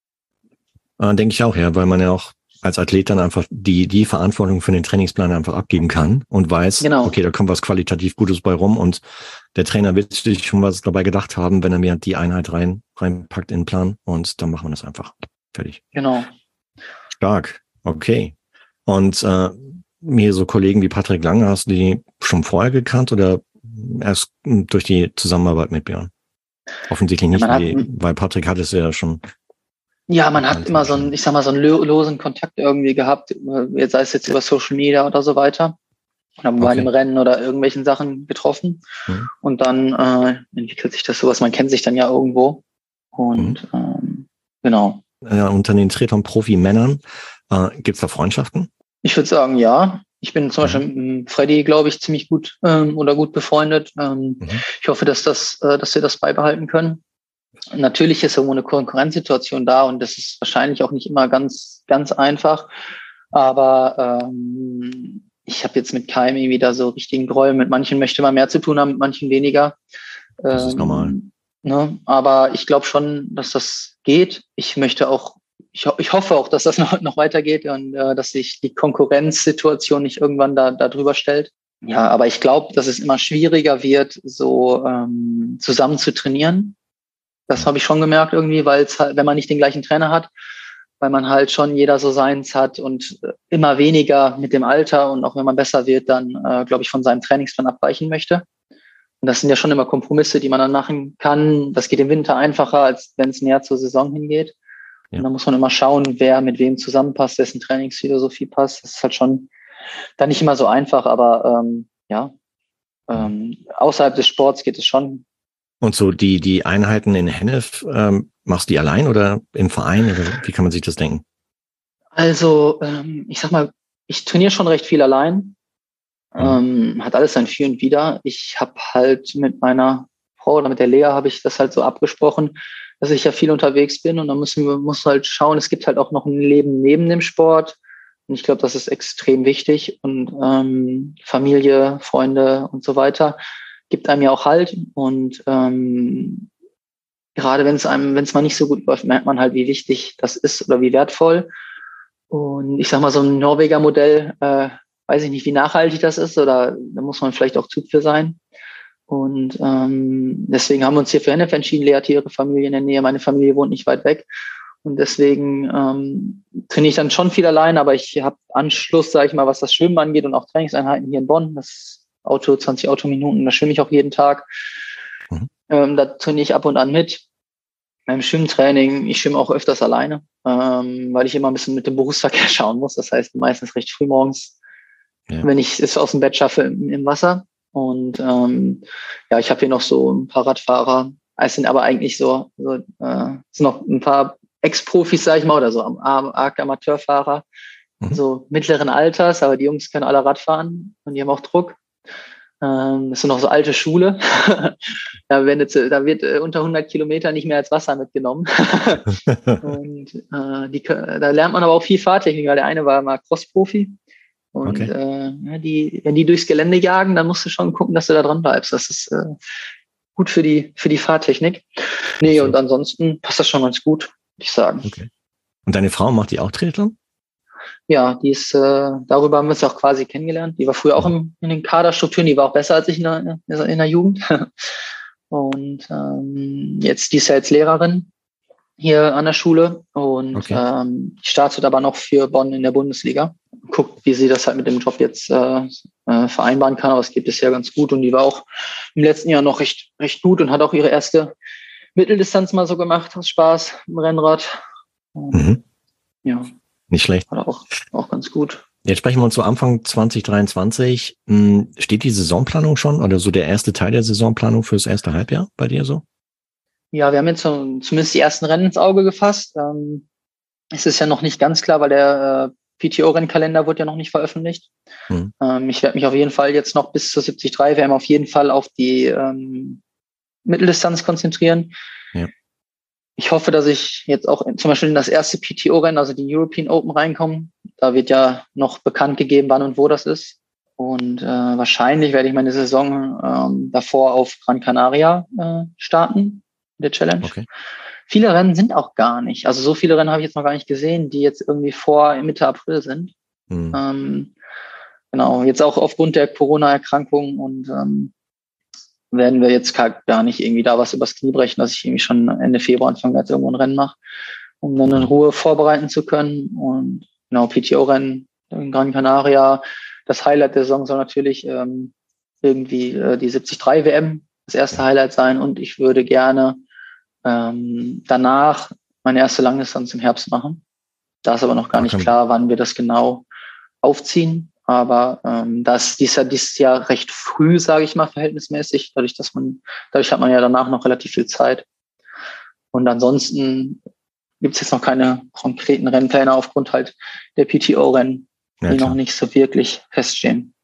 Äh, denke ich auch, ja, weil man ja auch als Athlet dann einfach die die Verantwortung für den Trainingsplan einfach abgeben kann und weiß, Genau. okay, da kommt was qualitativ Gutes bei rum und der Trainer wird sich schon was dabei gedacht haben, wenn er mir die Einheit rein reinpackt in den Plan und dann machen wir das einfach. Fertig. Genau. Stark. Okay. Und äh, mir so Kollegen wie Patrick Lange, hast du die schon vorher gekannt oder erst durch die Zusammenarbeit mit Björn? Offensichtlich nicht, Ja, man wie, hat, weil Patrick hat es ja schon. ja, man hat immer so einen, ich sag mal, so einen losen Kontakt irgendwie gehabt, sei es jetzt über Social Media oder so weiter. Und haben bei Okay. einem Rennen oder irgendwelchen Sachen getroffen. Mhm. Und dann äh, entwickelt sich das sowas. Man kennt sich dann ja irgendwo. Und Mhm. ähm, genau. Ja, unter den Triathlon-Profi-Männern äh, gibt's da Freundschaften? Ich würde sagen, ja. Ich bin zum Mhm. Beispiel mit Freddy, glaube ich, ziemlich gut ähm, oder gut befreundet. Ähm, Mhm. Ich hoffe, dass das, äh, dass wir das beibehalten können. Natürlich ist irgendwo eine Konkurrenzsituation da und das ist wahrscheinlich auch nicht immer ganz, ganz einfach. Aber ähm, ich habe jetzt mit keinem irgendwie da so richtigen Groll. Mit manchen möchte man mehr zu tun haben, mit manchen weniger. Das ist Ähm, normal. ne? Aber ich glaube schon, dass das geht. Ich möchte auch, ich, ho- ich hoffe auch, dass das noch, noch weitergeht und äh, dass sich die Konkurrenzsituation nicht irgendwann da, da drüber stellt. Ja, aber ich glaube, dass es immer schwieriger wird, so ähm, zusammen zu trainieren. Das habe ich schon gemerkt irgendwie, weil es halt, wenn man nicht den gleichen Trainer hat, weil man halt schon jeder so seins hat und äh, immer weniger mit dem Alter und auch wenn man besser wird, dann äh, glaube ich von seinem Trainingsplan abweichen möchte. Und das sind ja schon immer Kompromisse, die man dann machen kann. Das geht im Winter einfacher, als wenn es näher zur Saison hingeht. Ja. Und da muss man immer schauen, wer mit wem zusammenpasst, dessen Trainingsphilosophie passt. Das ist halt schon dann nicht immer so einfach, aber ähm, ja, ähm, außerhalb des Sports geht es schon. Und so die die Einheiten in Hennef, ähm, machst du die allein oder im Verein oder wie kann man sich das denken? Also ähm, ich sag mal, ich trainiere schon recht viel allein. Mhm. Ähm, hat alles sein Für und Wider. Ich habe halt mit meiner Frau oder mit der Lea habe ich das halt so abgesprochen, dass ich ja viel unterwegs bin und dann müssen wir muss halt schauen, es gibt halt auch noch ein Leben neben dem Sport. Und ich glaube, das ist extrem wichtig. Und ähm, Familie, Freunde und so weiter gibt einem ja auch Halt. Und ähm, gerade wenn es einem, wenn es mal nicht so gut läuft, merkt man halt, wie wichtig das ist oder wie wertvoll. Und ich sag mal, so ein Norweger Modell, äh, weiß ich nicht, wie nachhaltig das ist, oder da muss man vielleicht auch Typ für sein. Und ähm, deswegen haben wir uns hier für Hennef entschieden. Lea hat ihre Familie in der Nähe, meine Familie wohnt nicht weit weg. Und deswegen ähm, trainiere ich dann schon viel allein, aber ich habe Anschluss, sage ich mal, was das Schwimmen angeht und auch Trainingseinheiten hier in Bonn. Das Auto, zwanzig Autominuten, da schwimme ich auch jeden Tag. Mhm. Ähm, da trainiere ich ab und an mit. Beim Schwimmtraining, ich schwimme auch öfters alleine, ähm, weil ich immer ein bisschen mit dem Berufsverkehr schauen muss. Das heißt, meistens recht früh morgens, Ja. wenn ich es aus dem Bett schaffe, im, im Wasser. Und ähm, ja, ich habe hier noch so ein paar Radfahrer. Es sind aber eigentlich so, so äh, es sind noch ein paar Ex-Profis, sag ich mal, oder so am arg Amateurfahrer, Mhm. so mittleren Alters, aber die Jungs können alle Rad fahren und die haben auch Druck. Ähm, das ist noch so alte Schule. da, wird, da wird äh, unter hundert Kilometer nicht mehr als Wasser mitgenommen. und äh, die, da lernt man aber auch viel Fahrtechnik, weil der eine war mal Cross-Profi Und Okay. äh, ja, die, wenn die durchs Gelände jagen, dann musst du schon gucken, dass du da dran bleibst. Das ist äh, gut für die, für die Fahrtechnik. Nee, Absolut. und ansonsten passt das schon ganz gut, würde ich sagen. Okay. Und deine Frau, macht die auch Triathlon? Ja, die ist, äh, darüber haben wir uns auch quasi kennengelernt. Die war früher auch im, in den Kaderstrukturen, die war auch besser als ich in der, in der Jugend. Und ähm, jetzt, die ist ja jetzt Lehrerin hier an der Schule und Okay. ähm, startet aber noch für Bonn in der Bundesliga. Guckt, wie sie das halt mit dem Job jetzt äh, äh, vereinbaren kann, aber es geht bisher ganz gut und die war auch im letzten Jahr noch recht, recht gut und hat auch ihre erste Mitteldistanz mal so gemacht, aus Spaß im Rennrad. Und, Mhm. ja, Nicht schlecht. war auch, auch ganz gut. Jetzt sprechen wir uns so Anfang zwanzig dreiundzwanzig. Steht die Saisonplanung schon oder so der erste Teil der Saisonplanung fürs erste Halbjahr bei dir so? Ja, wir haben jetzt so, zumindest die ersten Rennen ins Auge gefasst. Ähm, es ist ja noch nicht ganz klar, weil der äh, P T O-Rennkalender wurde ja noch nicht veröffentlicht. Mhm. Ähm, ich werde mich auf jeden Fall jetzt noch bis zur siebzig Komma drei W M auf jeden Fall auf die ähm, Mitteldistanz konzentrieren. Ja. Ich hoffe, dass ich jetzt auch in, zum Beispiel in das erste P T O-Rennen, also die European Open, reinkomme. Da wird ja noch bekannt gegeben, wann und wo das ist. Und äh, wahrscheinlich werde ich meine Saison ähm, davor auf Gran Canaria äh, starten, der Challenge. Okay. Viele Rennen sind auch gar nicht. Also so viele Rennen habe ich jetzt noch gar nicht gesehen, die jetzt irgendwie vor Mitte April sind. Mhm. Ähm, genau, jetzt auch aufgrund der Corona-Erkrankung und ähm, werden wir jetzt gar nicht irgendwie da was übers Knie brechen, dass ich irgendwie schon Ende Februar, Anfang März irgendwo ein Rennen mache, um dann in Ruhe vorbereiten zu können. Und genau, P T O-Rennen in Gran Canaria. Das Highlight der Saison soll natürlich ähm, irgendwie äh, die siebzig Komma drei W M das erste Ja. Highlight sein. Und ich würde gerne ähm, danach meine erste Langdistanz im Herbst machen. Da ist aber noch gar nicht Okay. klar, wann wir das genau aufziehen. Aber ähm, das dies Jahr, dieses Jahr recht früh, sage ich mal, verhältnismäßig, dadurch, dass man, dadurch hat man ja danach noch relativ viel Zeit. Und ansonsten gibt es jetzt noch keine konkreten Rennpläne aufgrund halt der P T O-Rennen, Ja, die klar. noch nicht so wirklich feststehen.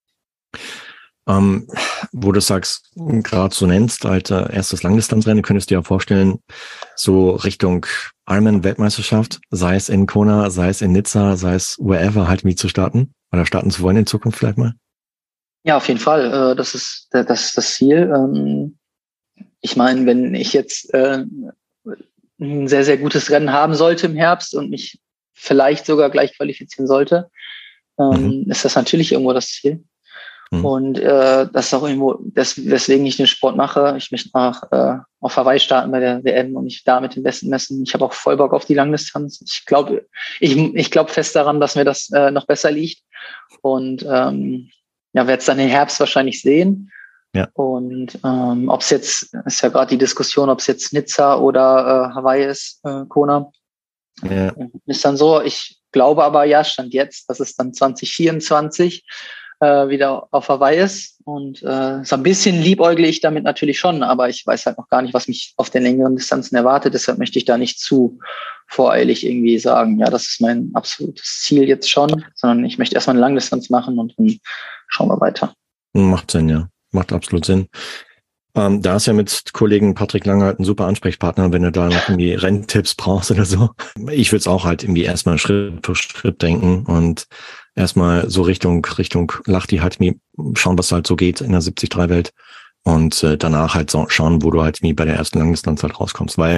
Ähm, wo du sagst, gerade so nennst, halt äh, erstes Langdistanzrennen, könntest du dir ja vorstellen, so Richtung Ironman-Weltmeisterschaft, sei es in Kona, sei es in Nizza, sei es wherever, halt mit zu starten oder starten zu wollen in Zukunft vielleicht mal? Ja, auf jeden Fall. Äh, das ist das, ist das Ziel. Ähm, ich meine, wenn ich jetzt äh, ein sehr, sehr gutes Rennen haben sollte im Herbst und mich vielleicht sogar gleich qualifizieren sollte, ähm, Mhm. ist das natürlich irgendwo das Ziel. Mhm. Und äh, das ist auch irgendwo, das, weswegen ich den Sport mache. Ich möchte nach, äh, auf Hawaii starten bei der W M und mich da mit den Besten messen. Ich habe auch voll Bock auf die Langdistanz. Ich glaube ich, ich glaub fest daran, dass mir das äh, noch besser liegt. Und ähm, ja, werde es dann im Herbst wahrscheinlich sehen. Ja. Und ähm, ob es jetzt, ist ja gerade die Diskussion, ob es jetzt Nizza oder äh, Hawaii ist, äh, Kona. Ja. Ist dann so, ich glaube aber, ja, Stand jetzt, dass es dann zwanzig vierundzwanzig äh, wieder auf Hawaii ist. Und äh, so ein bisschen liebäugle ich damit natürlich schon, aber ich weiß halt noch gar nicht, was mich auf den längeren Distanzen erwartet. Deshalb möchte ich da nicht zu voreilig irgendwie sagen, ja, das ist mein absolutes Ziel jetzt schon, sondern ich möchte erstmal eine Langdistanz machen und dann schauen wir weiter. Macht Sinn, ja. Macht absolut Sinn. Ähm, da ist ja mit Kollegen Patrick Lange halt ein super Ansprechpartner, wenn du da noch irgendwie Renntipps brauchst oder so. Ich würde es auch halt irgendwie erstmal Schritt für Schritt denken und erstmal so Richtung Richtung Lahti halt mir schauen, was halt so geht in der siebzig Komma drei Welt und äh, danach halt so schauen, wo du halt mir bei der ersten Langdistanz halt rauskommst, weil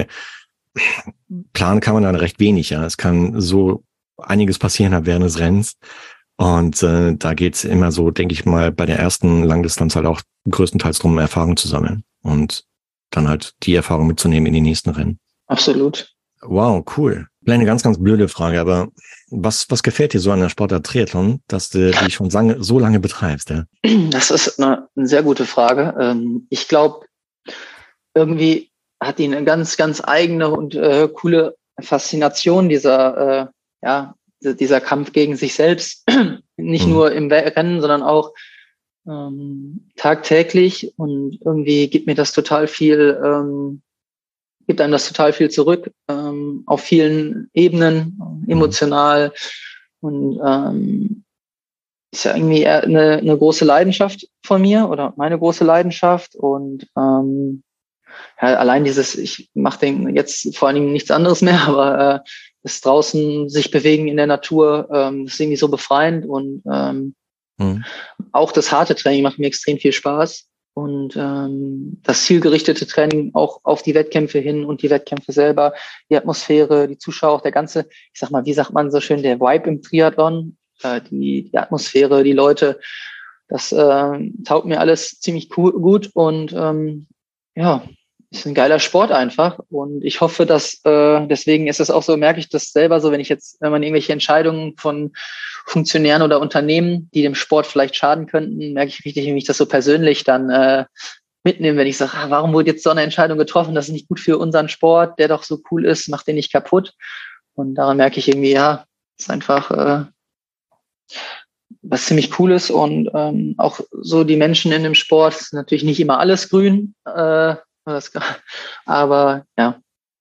planen kann man dann recht wenig, ja. Es kann so einiges passieren während des Rennens. Und äh, da geht's immer so, denke ich mal, bei der ersten Langdistanz halt auch größtenteils drum, Erfahrung zu sammeln und dann halt die Erfahrung mitzunehmen in die nächsten Rennen. Absolut. Wow, cool. Eine ganz, ganz blöde Frage, aber was was gefällt dir so an der Sportart Triathlon, dass du die schon lange, so lange betreibst? Ja? Das ist eine, eine sehr gute Frage. Ich glaube, irgendwie hat die eine ganz, ganz eigene und äh, coole Faszination, dieser äh, ja, dieser Kampf gegen sich selbst, nicht mhm. nur im Rennen, sondern auch ähm, tagtäglich, und irgendwie gibt mir das total viel, ähm, gibt einem das total viel zurück, ähm, auf vielen Ebenen, emotional, mhm. und ähm, ist ja irgendwie eine, eine große Leidenschaft von mir oder meine große Leidenschaft, und ähm, ja, allein dieses, ich mache den jetzt vor allen Dingen nichts anderes mehr, aber äh, das draußen sich bewegen in der Natur, ähm, das ist irgendwie so befreiend und ähm, mhm. auch das harte Training macht mir extrem viel Spaß und ähm, das zielgerichtete Training auch auf die Wettkämpfe hin und die Wettkämpfe selber, die Atmosphäre, die Zuschauer, auch der ganze, ich sag mal, wie sagt man so schön, der Vibe im Triathlon, äh, die, die Atmosphäre, die Leute, das äh, taugt mir alles ziemlich cool, gut und ähm, ja, ist ein geiler Sport einfach und ich hoffe, dass äh, deswegen ist es auch so, merke ich das selber so, wenn ich jetzt, wenn man irgendwelche Entscheidungen von Funktionären oder Unternehmen, die dem Sport vielleicht schaden könnten, merke ich richtig, wie mich das so persönlich dann äh, mitnehme, wenn ich sage, ah, warum wurde jetzt so eine Entscheidung getroffen, das ist nicht gut für unseren Sport, der doch so cool ist, macht den nicht kaputt und daran merke ich irgendwie, ja, ist einfach äh, was ziemlich cool ist und ähm, auch so die Menschen in dem Sport, ist natürlich nicht immer alles grün, äh, das, aber ja.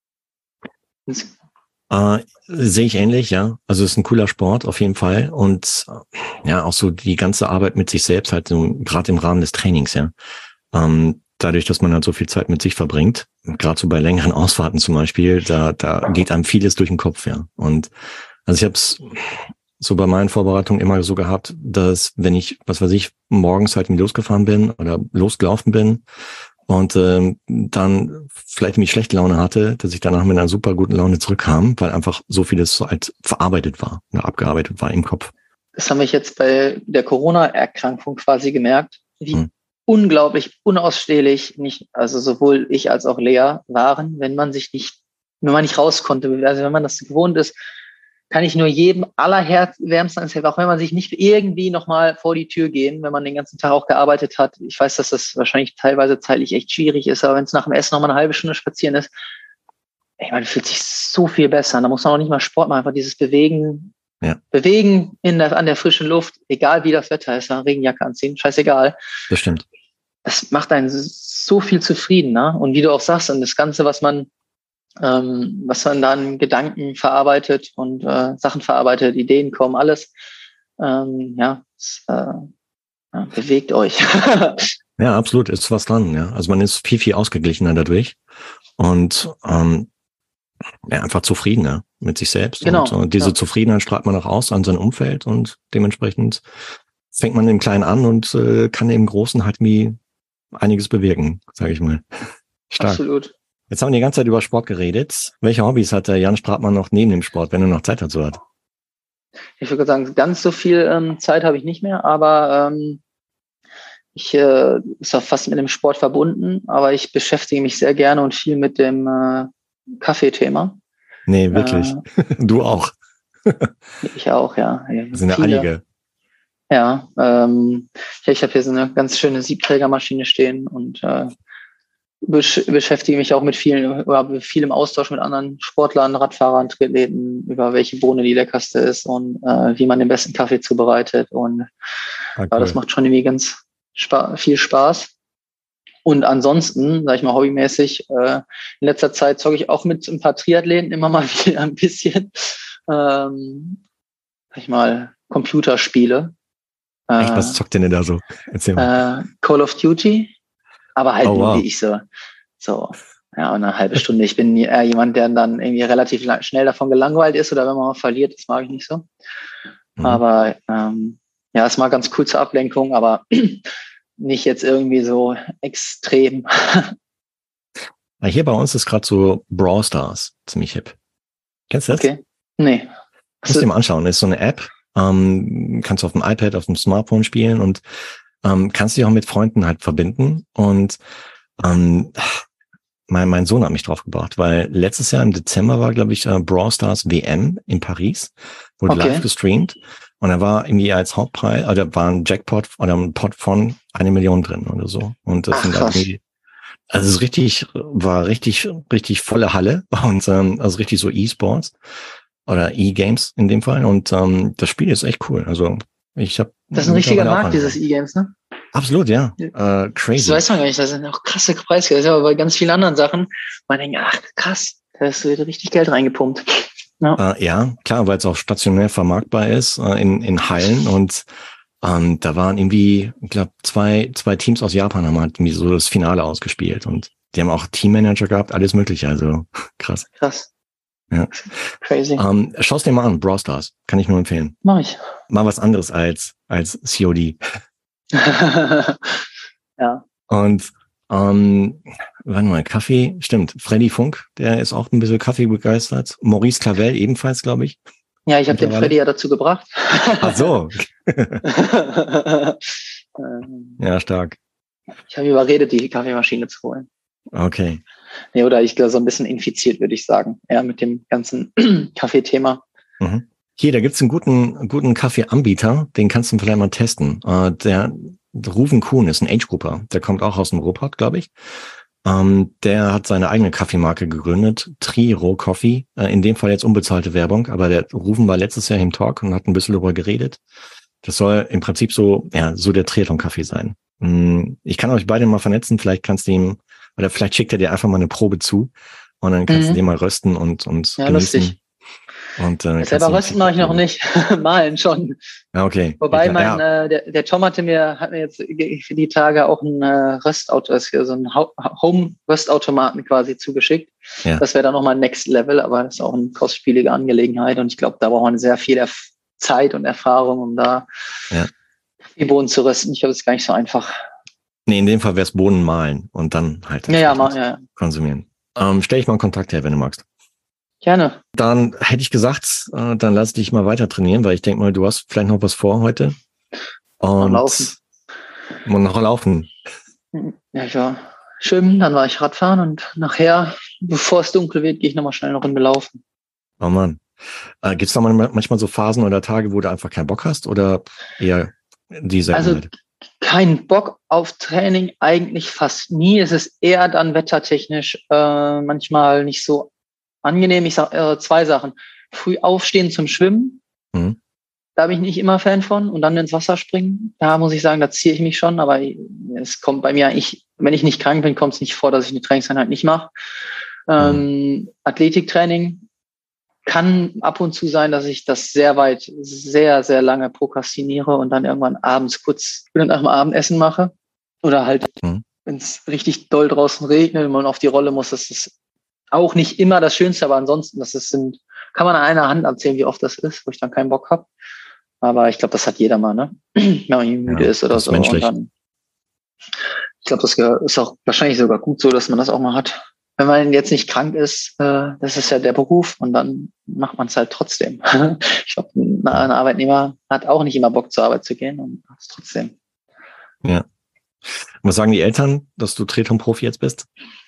Äh, sehe ich ähnlich, ja. Also es ist ein cooler Sport auf jeden Fall und äh, ja, auch so die ganze Arbeit mit sich selbst halt so gerade im Rahmen des Trainings, ja. Ähm, dadurch, dass man halt so viel Zeit mit sich verbringt, gerade so bei längeren Ausfahrten zum Beispiel, da da geht einem vieles durch den Kopf, ja. Und also ich habe es so bei meinen Vorbereitungen immer so gehabt, dass wenn ich, was weiß ich, morgens halt losgefahren bin oder losgelaufen bin und ähm, dann vielleicht mich schlechte Laune hatte, dass ich danach mit einer super guten Laune zurückkam, weil einfach so vieles halt verarbeitet war, oder abgearbeitet war im Kopf. Das haben wir jetzt bei der Corona-Erkrankung quasi gemerkt, wie hm. unglaublich unausstehlich nicht, also sowohl ich als auch Lea waren, wenn man sich nicht, wenn man nicht raus konnte. Also wenn man das gewohnt ist, kann ich nur jedem allerwärmsten ans Herz, auch wenn man sich nicht irgendwie nochmal vor die Tür gehen, wenn man den ganzen Tag auch gearbeitet hat. Ich weiß, dass das wahrscheinlich teilweise zeitlich echt schwierig ist, aber wenn es nach dem Essen nochmal eine halbe Stunde spazieren ist, ey, man fühlt sich so viel besser. Da muss man auch nicht mal Sport machen, einfach dieses Bewegen, ja. Bewegen in der, an der frischen Luft, egal wie das Wetter ist, Regenjacke anziehen, scheißegal. Das stimmt. Das macht einen so viel zufriedener. Und wie du auch sagst, und das Ganze, was man Ähm, was man dann Gedanken verarbeitet und äh, Sachen verarbeitet, Ideen kommen, alles. Ähm, ja, es, äh, ja, bewegt euch. Ja, absolut, ist was dran. Ja, also man ist viel, viel ausgeglichener dadurch und ähm, ja, einfach zufriedener mit sich selbst. Genau, und, und diese ja. Zufriedenheit strahlt man auch aus an sein Umfeld und dementsprechend fängt man im Kleinen an und äh, kann im Großen halt wie einiges bewirken, sage ich mal. Stark. Absolut. Jetzt haben wir die ganze Zeit über Sport geredet. Welche Hobbys hat der Jan Stratmann noch neben dem Sport, wenn er noch Zeit dazu hat? Ich würde sagen, ganz so viel ähm, Zeit habe ich nicht mehr, aber ähm, ich äh, ist auch fast mit dem Sport verbunden, aber ich beschäftige mich sehr gerne und viel mit dem äh, Kaffeethema. Nee, wirklich. Äh, du auch. Ich auch, ja. Das sind ja einige. Ja, ähm, ich, ich habe hier so eine ganz schöne Siebträgermaschine stehen und äh, besch- beschäftige mich auch mit vielen, oder viel im Austausch mit anderen Sportlern, Radfahrern, Triathleten, über welche Bohne die leckerste ist und äh, wie man den besten Kaffee zubereitet. Und ah, cool. Ja, das macht schon irgendwie ganz spa- viel Spaß. Und ansonsten, sag ich mal, hobbymäßig, äh, in letzter Zeit zocke ich auch mit ein paar Triathleten immer mal wieder ein bisschen, ähm, sag ich mal, Computerspiele. Echt, was zockt denn da so? Erzähl mal. Äh, Call of Duty, aber halt oh, nur wow. wie ich so, so, ja, eine halbe Stunde. Ich bin eher jemand, der dann irgendwie relativ lang, schnell davon gelangweilt ist oder wenn man mal verliert, das mag ich nicht so. Mhm. Aber ähm, ja, ist mal ganz cool zur Ablenkung, aber nicht jetzt irgendwie so extrem. Hier bei uns ist gerade so Brawl Stars ziemlich hip. Kennst du das? Okay, nee. Musst du dir mal anschauen, das ist so eine App, ähm, kannst du auf dem iPad, auf dem Smartphone spielen und ähm, kannst dich auch mit Freunden halt verbinden und ähm, mein, mein Sohn hat mich drauf gebracht, weil letztes Jahr im Dezember war, glaube ich, äh, Brawl Stars W M in Paris, wurde okay. live gestreamt und da war irgendwie als Hauptpreis, oder war ein Jackpot oder ein Pot von eine Million drin oder so und das Ach, sind da irgendwie, also es ist richtig, war richtig, richtig volle Halle und ähm, also richtig so E-Sports oder E-Games in dem Fall und ähm, das Spiel ist echt cool, also ich habe das ist ein richtiger Markt, dieses E-Games, ne? Absolut, ja. Äh, crazy. Das weiß man gar nicht. Das sind auch krasse Preise. Das ist aber bei ganz vielen anderen Sachen. Man denkt, ach krass, da ist richtig Geld reingepumpt. Ja, äh, ja klar, weil es auch stationär vermarktbar ist äh, in, in Hallen. Und ähm, da waren irgendwie, ich glaube, zwei, zwei Teams aus Japan haben halt irgendwie so das Finale ausgespielt. Und die haben auch Teammanager gehabt, alles mögliche. Also krass. Krass. Ja. Crazy. Ähm, Schau es dir mal an, Brawl Stars. Kann ich nur empfehlen. Mach ich. Mal was anderes als, als C O D. Ja. Und ähm, warte mal, Kaffee, stimmt. Freddy Funk, der ist auch ein bisschen Kaffee begeistert. Maurice Clavel ebenfalls, glaube ich. Ja, ich habe den Freddy ja dazu gebracht. Ach so. Ja, stark. Ich habe ihn überredet, die Kaffeemaschine zu holen. Okay. Nee, oder ich glaube, so ein bisschen infiziert, würde ich sagen. Ja, mit dem ganzen Kaffeethema. Mhm. Hier, da gibt's einen guten, guten Kaffeeanbieter, den kannst du vielleicht mal testen. Äh, der Ruven Kuhn ist ein Age-Grupper, der kommt auch aus dem Ruhrpott, glaube ich. Ähm, der hat seine eigene Kaffeemarke gegründet, Triro Coffee. Äh, in dem Fall jetzt unbezahlte Werbung, aber der Ruven war letztes Jahr im Talk und hat ein bisschen darüber geredet. Das soll im Prinzip so, ja, so der Triathlon-Kaffee sein. Hm, ich kann euch beide mal vernetzen, vielleicht kannst du ihm, oder vielleicht schickt er dir einfach mal eine Probe zu und dann kannst Mhm. du den mal rösten und, und ja, genießen. Lustig. Und, äh, selber rösten mache ich noch nicht, malen schon. Ja, okay. Wobei ich, mein, ja. äh, der, der Tom hatte mir, hat mir jetzt für die Tage auch ein äh, Röstauto, so einen Home-Röstautomaten quasi zugeschickt. Ja. Das wäre dann nochmal Next Level, aber das ist auch eine kostspielige Angelegenheit und ich glaube, da braucht man sehr viel Erf- Zeit und Erfahrung, um da Ja. die Bohnen zu rösten. Ich glaube, das ist gar nicht so einfach. Nee, in dem Fall wäre es Bohnen malen und dann halt Ja, ja, mal, ja. konsumieren. Ähm, stell ich mal einen Kontakt her, wenn du magst. Gerne. Dann hätte ich gesagt, äh, dann lass dich mal weiter trainieren, weil ich denke mal, du hast vielleicht noch was vor heute. Und noch laufen. Und noch laufen. Ja, ich war schwimmen, dann war ich Radfahren und nachher, bevor es dunkel wird, gehe ich nochmal schnell eine Runde laufen. Oh Mann. Äh, Gibt es da manchmal so Phasen oder Tage, wo du einfach keinen Bock hast oder eher die Seltenheit? Also kein Bock auf Training, eigentlich fast nie. Es ist eher dann wettertechnisch äh, manchmal nicht so angenehm. Ich sage äh, zwei Sachen. Früh aufstehen zum Schwimmen. Mhm. Da bin ich nicht immer Fan von. Und dann ins Wasser springen. Da muss ich sagen, da ziehe ich mich schon. Aber es kommt bei mir eigentlich, wenn ich nicht krank bin, kommt es nicht vor, dass ich eine Trainingseinheit nicht mache. Ähm, mhm. Athletiktraining kann ab und zu sein, dass ich das sehr weit, sehr, sehr lange prokrastiniere und dann irgendwann abends kurz nach dem Abendessen mache. Oder halt, mhm. wenn es richtig doll draußen regnet und man auf die Rolle muss, das ist auch nicht immer das Schönste, aber ansonsten, das ist, sind, kann man an einer Hand erzählen, wie oft das ist, wo ich dann keinen Bock habe. Aber ich glaube, das hat jeder mal, ne? Wenn man müde ja, ist oder so. Menschlich. Und dann, ich glaube, das ist auch wahrscheinlich sogar gut so, dass man das auch mal hat. Wenn man jetzt nicht krank ist, äh, das ist ja der Beruf und dann macht man es halt trotzdem. Ich glaube, ein, ein Arbeitnehmer hat auch nicht immer Bock, zur Arbeit zu gehen und macht es trotzdem. Ja. Was sagen die Eltern, dass du Triathlon-Profi jetzt bist?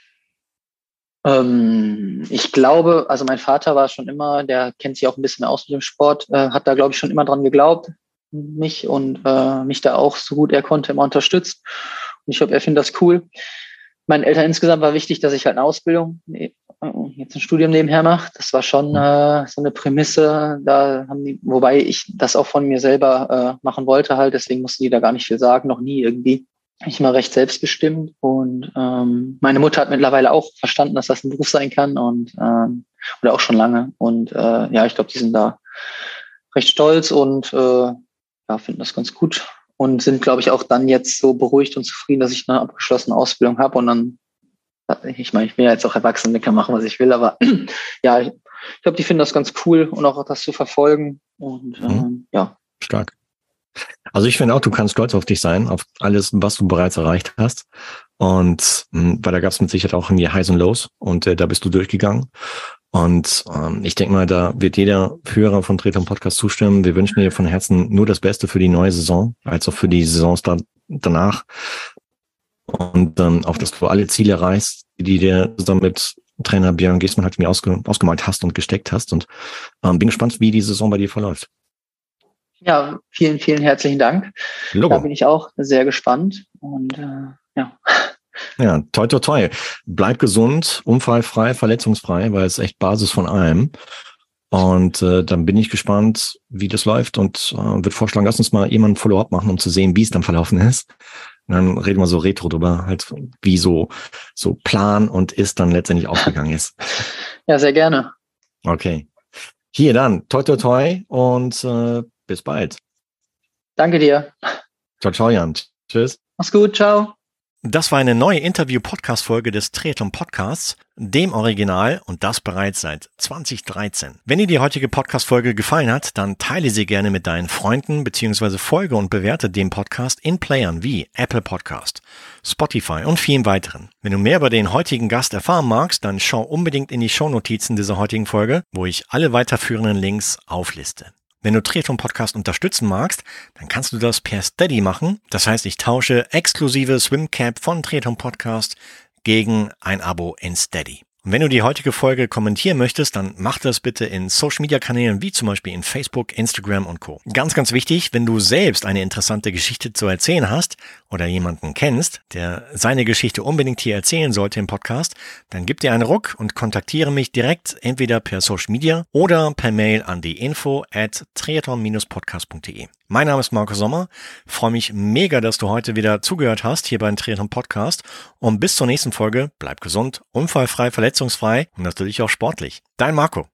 Ähm, ich glaube, also mein Vater war schon immer, der kennt sich auch ein bisschen mehr aus mit dem Sport, äh, hat da, glaube ich, schon immer dran geglaubt, mich und äh, mich da auch so gut er konnte immer unterstützt. Und ich glaube, er findet das cool. Meinen Eltern insgesamt war wichtig, dass ich halt eine Ausbildung, jetzt ein Studium nebenher mache. Das war schon äh, so eine Prämisse. Da haben die, wobei ich das auch von mir selber äh, machen wollte halt. Deswegen mussten die da gar nicht viel sagen, noch nie irgendwie. Ich war recht selbstbestimmt und ähm, meine Mutter hat mittlerweile auch verstanden, dass das ein Beruf sein kann und ähm, oder auch schon lange. Und äh, ja, ich glaube, die sind da recht stolz und äh, ja, finden das ganz gut. Und sind, glaube ich, auch dann jetzt so beruhigt und zufrieden, dass ich eine abgeschlossene Ausbildung habe. Und dann, ich meine, ich bin ja jetzt auch erwachsen, ich kann machen, was ich will. Aber ja, ich, ich glaube, die finden das ganz cool und auch das zu verfolgen. Und mhm. ähm, ja. Stark. Also ich finde auch, du kannst stolz auf dich sein, auf alles, was du bereits erreicht hast. Und mh, weil da gab es mit Sicherheit auch in die Highs und Lows. Und äh, da bist du durchgegangen. Und ähm, ich denke mal, da wird jeder Hörer von Triathlon Podcast zustimmen. Wir wünschen dir von Herzen nur das Beste für die neue Saison, als auch für die Saisons da, danach. Und ähm, auf dass du alle Ziele erreichst, die dir zusammen mit Trainer Björn Giesmann halt mir ausge, ausgemalt hast und gesteckt hast. Und ähm, bin gespannt, wie die Saison bei dir verläuft. Ja, vielen, vielen herzlichen Dank. Logo. Da bin ich auch sehr gespannt. Und äh, ja. Ja, toi, toi, toi. Bleib gesund, unfallfrei, verletzungsfrei, weil es echt Basis von allem. Und äh, dann bin ich gespannt, wie das läuft und äh, würde vorschlagen, lass uns mal jemanden Follow-up machen, um zu sehen, wie es dann verlaufen ist. Und dann reden wir so retro drüber, halt wie so so Plan und ist dann letztendlich aufgegangen ist. Ja, sehr gerne. Okay. Hier dann, toi, toi, toi und äh, bis bald. Danke dir. Ciao, ciao, Jan. Tschüss. Mach's gut, ciao. Das war eine neue Interview-Podcast-Folge des Triathlon Podcasts, dem Original, und das bereits seit zwanzig dreizehn. Wenn dir die heutige Podcast-Folge gefallen hat, dann teile sie gerne mit deinen Freunden bzw. folge und bewerte den Podcast in Playern wie Apple Podcast, Spotify und vielen weiteren. Wenn du mehr über den heutigen Gast erfahren magst, dann schau unbedingt in die Shownotizen dieser heutigen Folge, wo ich alle weiterführenden Links aufliste. Wenn du Triathlon Podcast unterstützen magst, dann kannst du das per Steady machen. Das heißt, ich tausche exklusive Swimcap von Triathlon Podcast gegen ein Abo in Steady. Und wenn du die heutige Folge kommentieren möchtest, dann mach das bitte in Social-Media-Kanälen wie zum Beispiel in Facebook, Instagram und Co. Ganz, ganz wichtig, wenn du selbst eine interessante Geschichte zu erzählen hast oder jemanden kennst, der seine Geschichte unbedingt hier erzählen sollte im Podcast, dann gib dir einen Ruck und kontaktiere mich direkt entweder per Social Media oder per Mail an die info at triathlon podcast punkt de. Mein Name ist Marco Sommer, freue mich mega, dass du heute wieder zugehört hast hier beim Triathlon Podcast, und bis zur nächsten Folge bleib gesund, unfallfrei, verletzungsfrei und natürlich auch sportlich. Dein Marco.